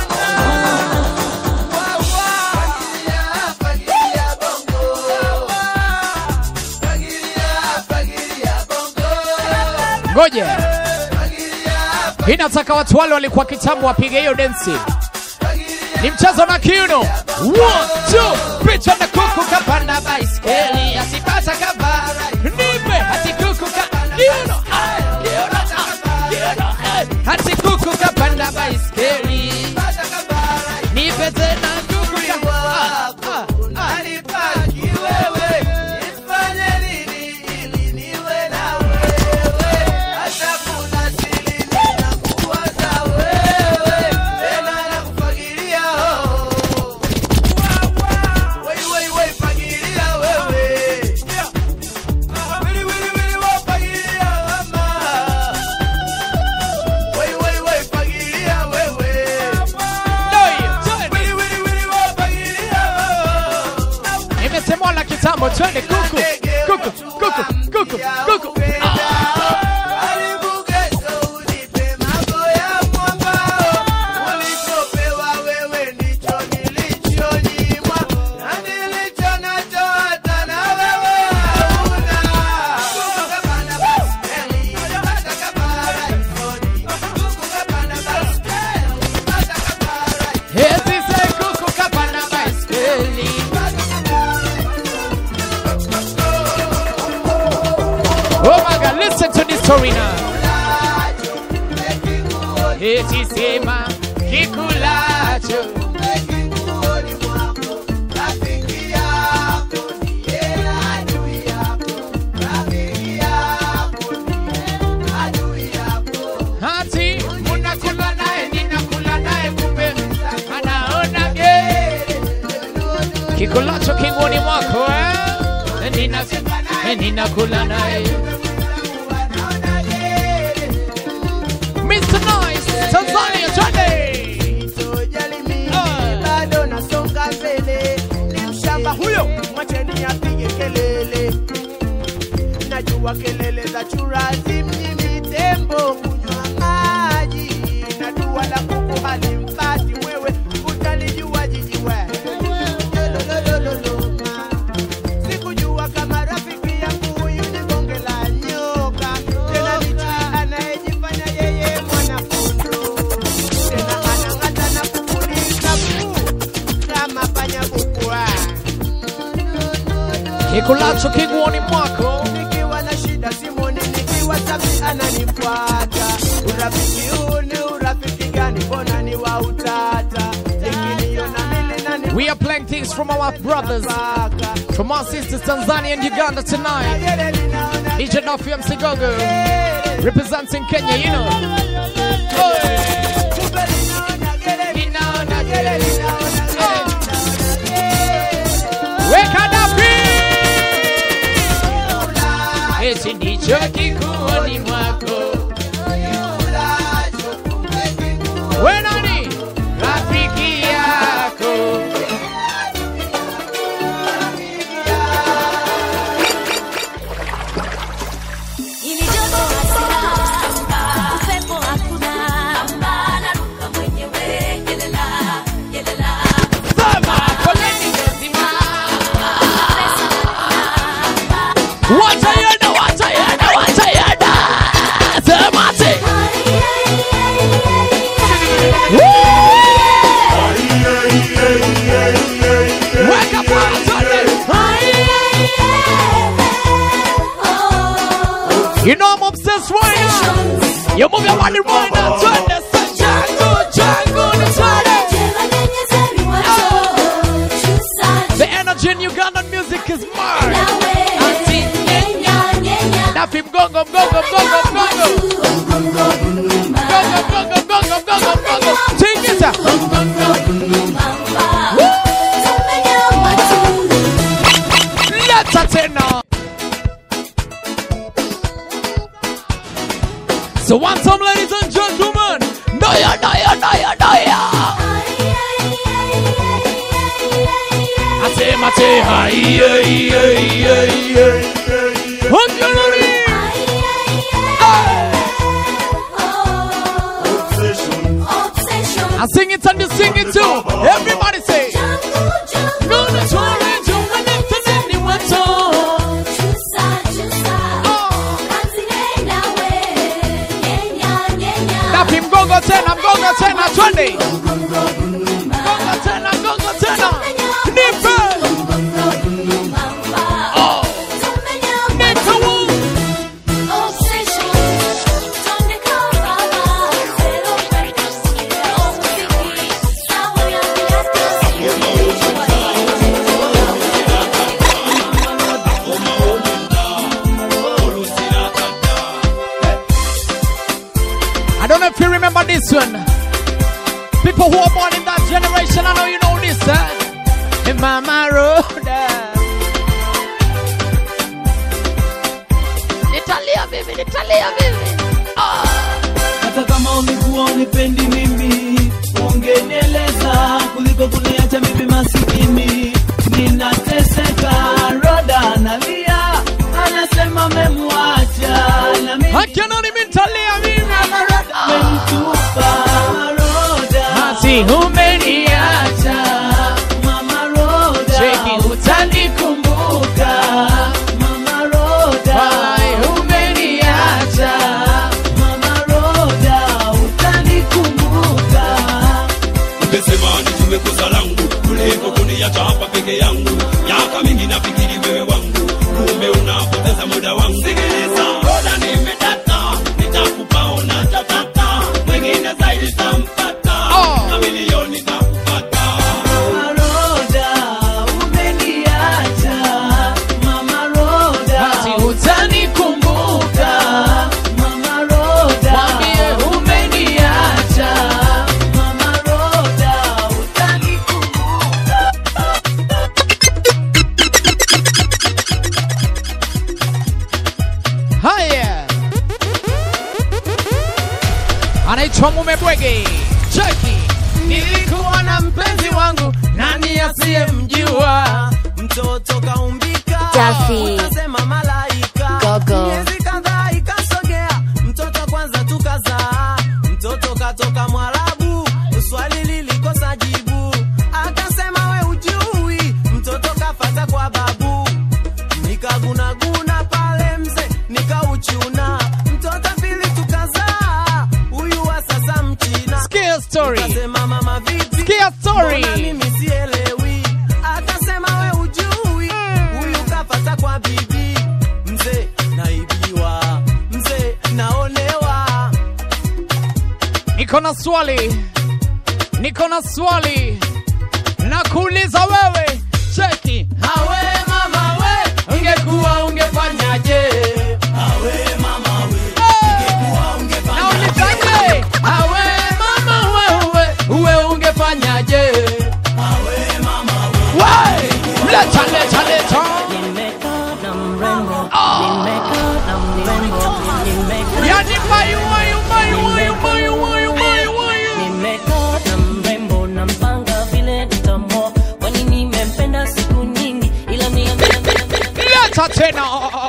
Ngoje. Inataka watu wale walikuwa kitambo wapige hiyo densi. Ni mchezo na kiuno. One, two, picha na kuku kapanda baiskeli asipata kabara. Nipe hati kuku ka kiuno. Kiuno, kiuno. Hati kuku kapanda baiskeli. Nipe tena kuku ka. Alipaki wewe. Nifanye nini ili niwe na wewe. Hata kuna sili ninakuwaza wewe. Tena nakufagilia ho. Wei wei wei fagilia wewe. Wili wili wili wafagilia mama. Wei wei wei fagilia wewe. Wili wili wili wafagilia. Imesemwa la kitambo twende kuku. Kuku, kuku, kuku, kuku. Oh my God, listen to this story now. Eti sema kikulacho hati munakula naye ninakula naye kumbe anaona gere. Kikulacho kingoni mwako eh? Nina ninakula naye. Mister Nice, Tanzania, twende. Sojali mimi bado nasonga mbele. Ni mshamba huyo, mwacheni apige kelele. Najua kelele za churazi mnyimi tembo kunywa maji. Na dua la kuku halimpati mwewe, utalijua jiji wewe. Sikujua kama rafiki yangu huyu ni bonge la nyoka. Tena ni chui anayejifanya yeye mwanafunzi. Tena anang'ata na kupuliza puu kama panya bukua. Kikulacho kingoni mwako. Nikiwa na shida simoni, nikiwa safi ananifuata. Urafiki huu ni urafiki gani? Mbona ni wa utata? Nikiniona mimi na ni We are playing things from our brothers, from our sisters Tanzania and Uganda tonight. D J Nuffy M C Gogo, representing Kenya, you know. Hey. Weka Nuffy! Eti ndicho kikuoni mwako. We nani? Rafiki yako. You know I'm obsessed right now. You move your body right now. Turn the sun, jungle, jungle, the energy in Ugandan music is mad. Now him go go go go go go go go. Go go go go go go go go go go. Sing it out. Let's attend. So one time, ladies and gentlemen, Naya, Naya, Naya, Naya. Mate, mate, hi, yeah, yeah, yeah, yeah. Hungary. I sing it and you sing it too. Everybody say. Gonna try and do anything anyone told. Him go go ten, I'm go go ten, I'm twenty. Go go ten, I'm go go ten. Nipper. Oh. Nipper. I don't know if you remember this one. People who are born in that generation, I know you know this, eh? In Mama Road. Italia baby, Italia baby. Ah. Hata kama ulikuwa unipendi mimi, ungenieleza kuliko kuniacha mimi masikini. Ninateseka, Roda analia, anasema memwacha na mimi. Hakuna nimentalia mimi. Hati umeniacha Mama Roda, cheki utanikumbuka Mama Roda, walai umeniacha Mama Roda, utanikumbuka. Umesema nitumekuza langu kuliko kuniacha hapa peke yangu. Miaka mingi nafikiri wewe wangu, kumbe unapoteza muda wangu. Sikiliza Roda, nimedata, nitakupa unachotaka, mwingine zaidi tampata, na milioni takupata. Mama Roda, umeniacha Mama Roda, hati utanikumbuka Mama Roda, mwambie umeniacha Mama Roda, utanikumbuka. Haya. Anaitwa Mume Bwege. Cheki. Nilikuwa na mpenzi wangu, nani asiyemjua? Mtoto kaumbika, Tafi. utasema malaika. Gogo. Miezi kadhaa ikasogea, mtoto kwanza tukazaa. Mtoto katoka Mwarabu, swali lilikosa jibu. Akasema we ujui, mtoto kafata kwa babu. Nikagunaguna pale mze, nikauchuna. Mtoto pili tukazaa, huyu wa sasa mchina. Scare story. Akasema mama vipi? Scare story. Mbona mimi sielewi? Akasema we ujui, huyu kafata kwa bibi. Mzee naibiwa, mzee naonewa. Niko na swali. Niko na swali. Nakuuliza wewe. Cheki. Hawe mama we, ungekuwa ungefanyaje? Hawe mama we, ungekuwa ungefanyaje? Hawe mama wewe, uwe ungefanyaje? Hawe mama we. Why? Leta leta leta. Nimekana mrembo, nimekana mrembo, nimekana. Yani mayu mayu mayu mayu mayu mayu mayu mayu. Nimekana mrembo na mpanga vile nitamwoa, kwani nimempenda siku nyingi, ila niambia Leta tena.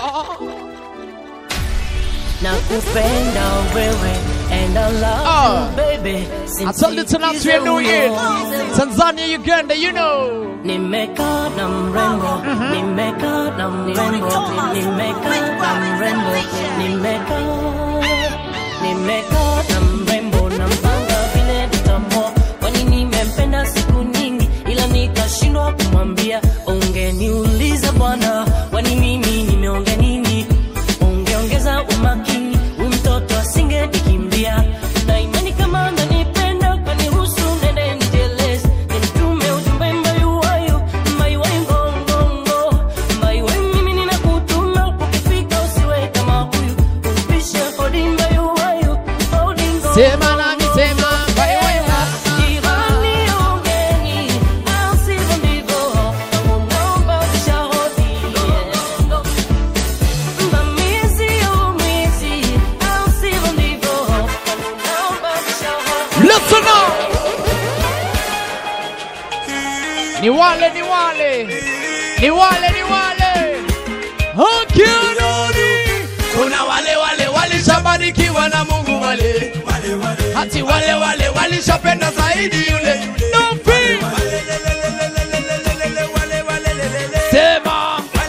nakupenda wewe and I love Oh. you baby. I told you tonight we are doing it. Tanzania, Uganda, you know. Nimekaa na mrembo, nimekaa na mrembo, nimekaa na mrembo, nimekaa, nimekaa na mrembo na mpanga vile nitamwoa, kwani nimempenda siku nyingi, ila nikashindwa kumwambia. Ungeniuliza bwana, kwani mimi nimeongea nini? Ungeongeza uma Sema na mi sema. Wai wai wai. Listen up. Ni wale, ni wale. Ni wale, ni wale. Hakianoni. Kuna wale wale walishabarikiwa na Mungu wale. Hati wale wale walishapenda zaidi yule. No free. Sema.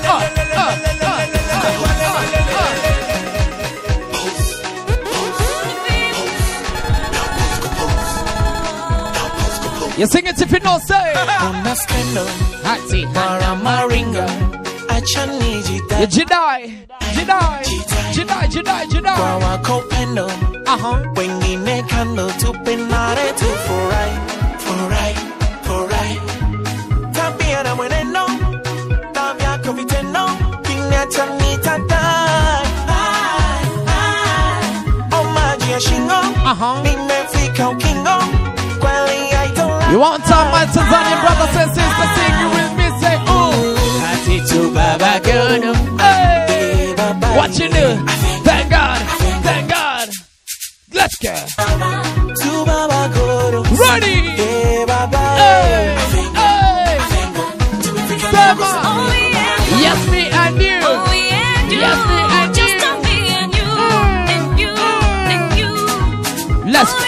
You sing it if you know, say. Una scandal. Hati. Mara maringa. Achani jita. You jidai. Jidai. Jidai, jidai, jidai. Kwa wako pendo. Uh-huh. Wengine kando tupendane tu furai. Furai. Furai. Tabia na mwenendo. Tabia kwa vitendo. Kiniacha nitadai. Oh maji ya shingo. Uh-huh. Nimefika ukingo. You want all my Tanzanian brothers and sisters sing you with me, say, ooh. Hati tu baba gono. Hey. What you do? Thank God. Thank God. Let's go. Ready. Hey. Hey. Baba. Yes, me and you. Yes, me and you. Just me and you. And you. And you. Let's go.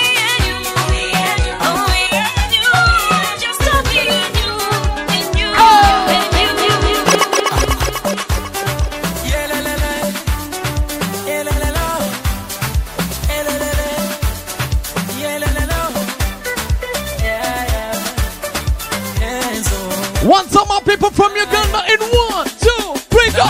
Want some more people from Uganda in one, two, three, go!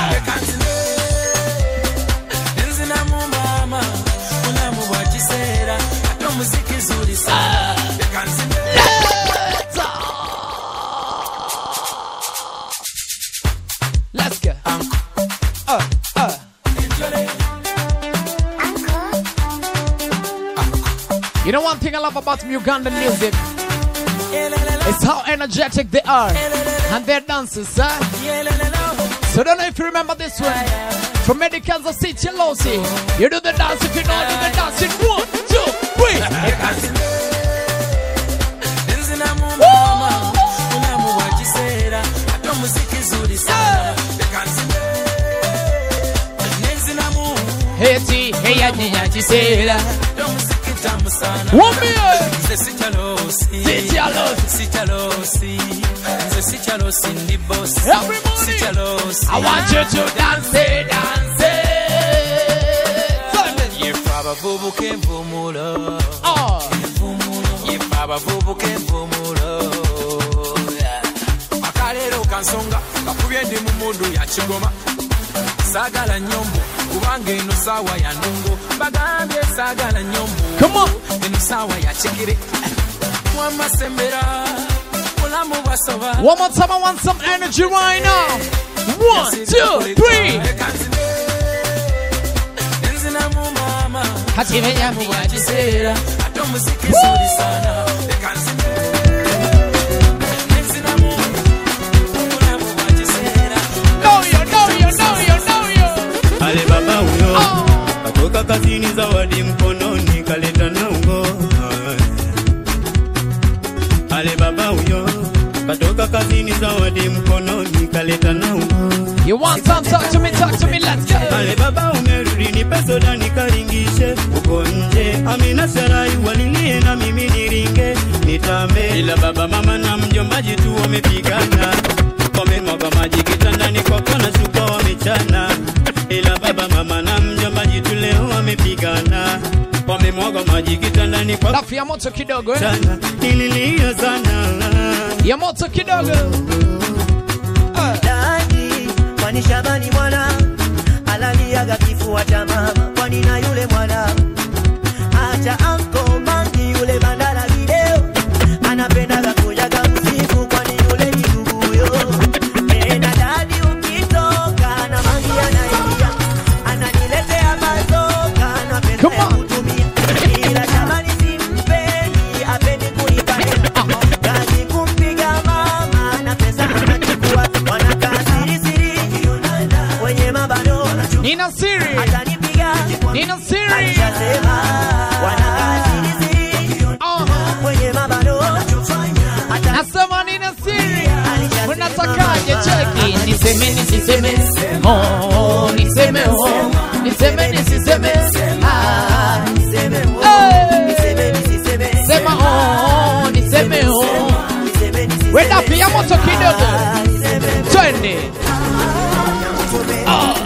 Let's go. Uh, uh. You know one thing I love about Ugandan music? It's how energetic they are and their dances, huh? So don't know if you remember this one from Medical City, Losi. You do the dance if you know do the dance in one, two, three. Heti, hey, ya niya chisela. One minute. Sitalosi, sitalosi, sitalosi, ndi boss. Everybody, sitalosi. I want you to dance, dance. Ye baba bubu kemvumulo. Oh, ye baba bubu kemvumulo. Akalero kansonga, kakubye ndi mumundu ya chigoma. Sagala nyombo, kubange no sawa ya ndongo. Bagambye sagala nyombo. Come on, no sawa ya chikire. One more time, I want some energy right now. One, two, three. Know you, know you, know you, know you. Ale baba uyo, katoka kazini zawadi mkononi kaleta na ungo. Ale baba uyo, katoka kazini zawadi mkononi kaleta na ungo. You want some? Talk to me, talk to me, let's go. Ale baba umerudi nipe soda nikaringishe. Uko nje, Amina Sarai walinie na mimi niringe. Nitambe, ila baba mama na mjombaji tu wamepigana. Wamemwaga maji kitandani kwa kona shuka wamechana. Ila baba mama na mjombaji tu leo wamepigana. Wamemwaga maji kitandani kwa Lafu ya moto kidogo eh? Sana, nililia sana. Ya moto kidogo. Dadi, kwani Shabani mwana alaliaga kifua cha mama, kwani na yule mwana acha anko mangi yule bandala video anapendaga kujaga msiku, kwani yule ni nduguyo. Tena dadi ukitoka na mangi anaingia ananiletea mazoka, anapenda kutumia ila Shabani Siri. atanipiga Nina Siri. alishasema wanakaa siri siri kwenye mabano Nasema Nina Siri. Unatakaje cheki? Niseme nisiseme. Oh, niseme oh. Niseme nisiseme. Ah, niseme oh. Hey. Niseme nisiseme. Sema oh, niseme oh. Wenda pia moto kidogo. Twende. Ah.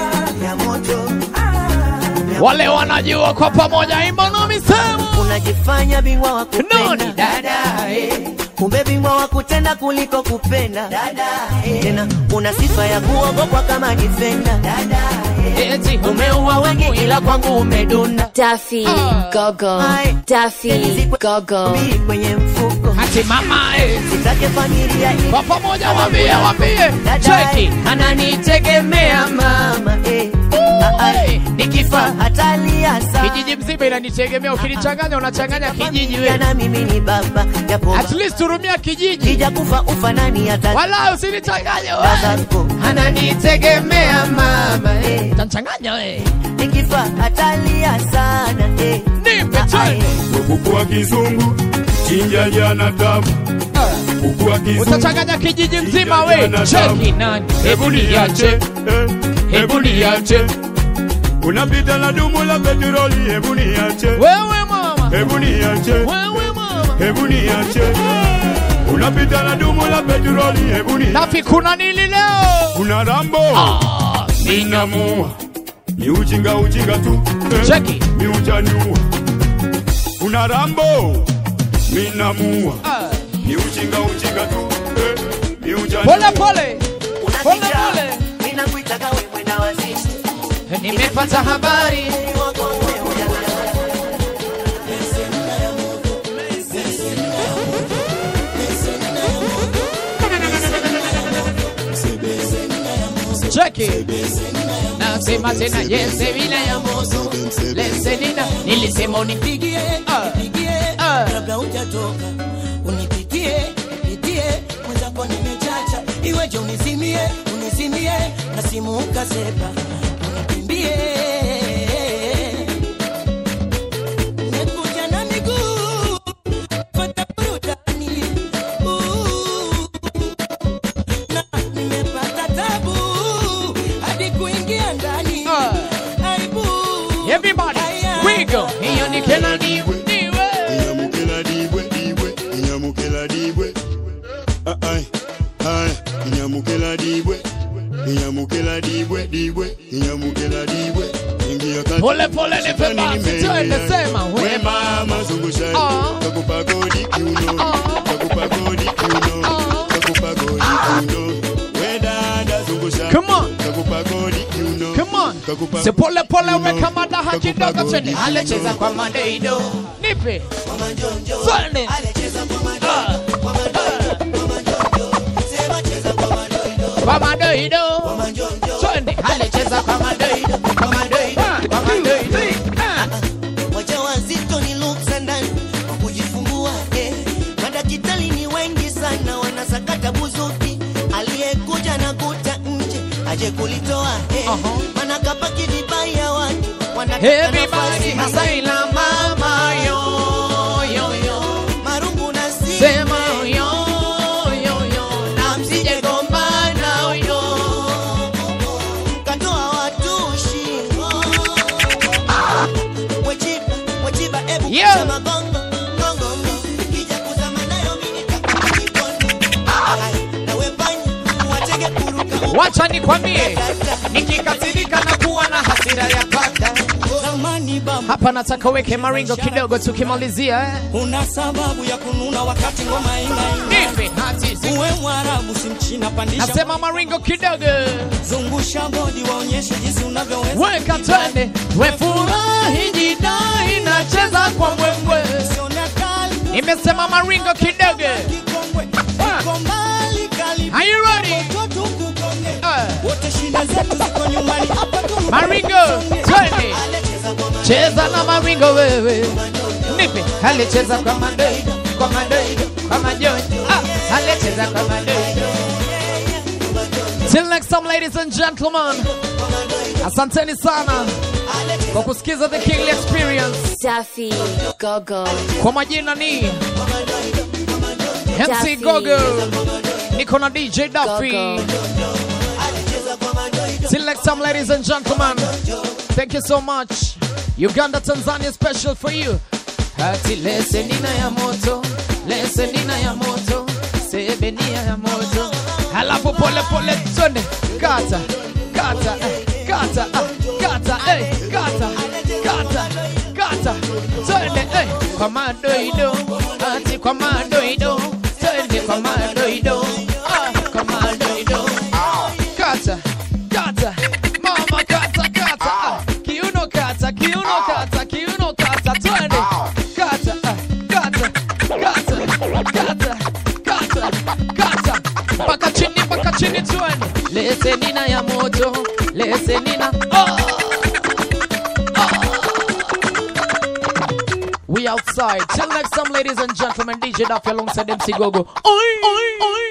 Wale wanajua kwa pamoja imba na misemo. Unajifanya bingwa wa kupenda dada, eh. Kumbe bingwa wa kutenda kuliko kupenda dada, eh. Tena una sifa ya kuogopwa kama defender dada, eh. Eti umeua wengi ila kwangu umedunda. Daffy, gogo. Daffy, gogo. Kwenye mfuko. Ati mama eh. Sitake familia hii. Kwa pamoja wambie wambie. Cheki. Ananitegemea mama eh. Ay, nikifa hatalia sana. Kijiji mzima inanitegemea, ukinichanganya unachanganya kijiji wewe. Na mimi ni baba japo at least turumia kijiji. Kija kufa ufa nani hata. Wala usinichanganye wewe. Ananitegemea mama eh. Tanchanganya wewe. Nikifa hatalia sana eh. Nipe chai. Kuku wa kizungu chinja jana tabu. Kuku wa kizungu utachanganya kijiji mzima wewe. Cheki nani? Hebu niache. Hebu niache. Unapita na dumu la petroli, hebu niache. Wewe mama. Hebu niache. Wewe mama. Hebu niache. Unapita na dumu la petroli, hebu niache. Nafi kuna nini leo? Kuna Rambo. Ah, minamua. Ni ujinga ujinga tu. Cheki. Ni ujaniua. Kuna Rambo. Minamua. Ah. Ni ujinga ujinga tu. Ni ujaniua. Pole pole. Pole pole. Ninakuita kawe mwenda wazishi. Nimepata habari. Cheki. Nasema tena yes bila ya moto. Lesenina nilisema unipigie, nipigie kabla hujatoka. Unipitie, nipitie mwenzako nimechacha. Iweje unizimie, unizimie na simu ukasepa. Unikimbie. Nekuja na miguu. Fata burudani. Na nimepata tabu hadi kuingia ndani. Aibu. Everybody, we go. Hiyo ni kila diwe, diwe. Inyamukela diwe, diwe. Inyamukela diwe. Ai, ai. Inyamukela diwe. Inyamukela diwe, diwe. Inyamukela diwe. Ingia kati. Pole pole nipe basi, twende sema we mama zungusha. Takupa godi kiuno. Takupa godi kiuno. Takupa godi kiuno. We dada zungusha. Come on. Takupa godi kiuno. Come on. Si pole pole weka madaha kidogo twende. Alecheza kwa madeido. Nipe. Twende. Alecheza kwa madeido. Kwa madoido. Twende. Alecheza kwa madoido. Kwa madoido. Kwa madoido. Wacha wazito ni luksa ndani kujifungua eh. Madakitali ni wengi sana wanasakata buzuki. Aliyekuja na kuta nje aje kulitoa eh. Mana kapaki vibaya watu wanataka nafasi. Hasaila mama yo yo yo. Marungu na si sema yo yo yo. Na msije gombana yo. Katoa watu shingo. Wachiba, wachiba ebu yeah. Magongo, gongo, kija kuzama nayo mimi nitakukipono. Na wepanya, watege kuruka. Wacha nikwambie, nikikasirika na kuwa na hasira ya pata. Hapa nataka weke maringo kidogo tukimalizia eh. Una sababu ya kununa wakati ngoma ina Nipe hati uwe Mwarabu si Mchina pandisha. Nasema maringo kidogo. Zungusha bodi waonyeshe jinsi unavyoweza. Weka twende. We furahi jidai nacheza kwa mbwembwe. Nimesema maringo kidogo. Are you ready? Wote shida zetu ziko nyumbani hapa tu. Maringo, twende. Cheza na maringo wewe. Nipe, hale cheza kwa madoido, kwa madoido, kwa majojo. Ah, hale cheza kwa madoido. Till next time, ladies and gentlemen. Asanteni sana kwa kusikiza The Kingly Experience. Daffy Gogo. Kwa majina ni M C Gogo. Niko na D J Daffy. Select some, ladies and gentlemen. Thank you so much. Uganda, Tanzania special for you. Hati lese nina ya moto, lese nina ya moto, sebe nia ya moto. Halafu pole pole twende. Kata, kata, eh, kata, ah, kata, eh, kata, kata, kata. Twende, eh, kwa madoido, hati kwa madoido, twende kwa madoido, ah, kwa madoido. Kata, kata, mama kata, kata, ah, kiuno kata, kiuno kata, kiuno kata, twende. Kata, ah, kata, kata, kata, kata, kata. Paka chini, paka chini twende. Lese nina ya moto, lese nina. Oh! Oh! We outside. Till next time, ladies and gentlemen, D J Daffy alongside M C Gogo. Oi, oi, oi.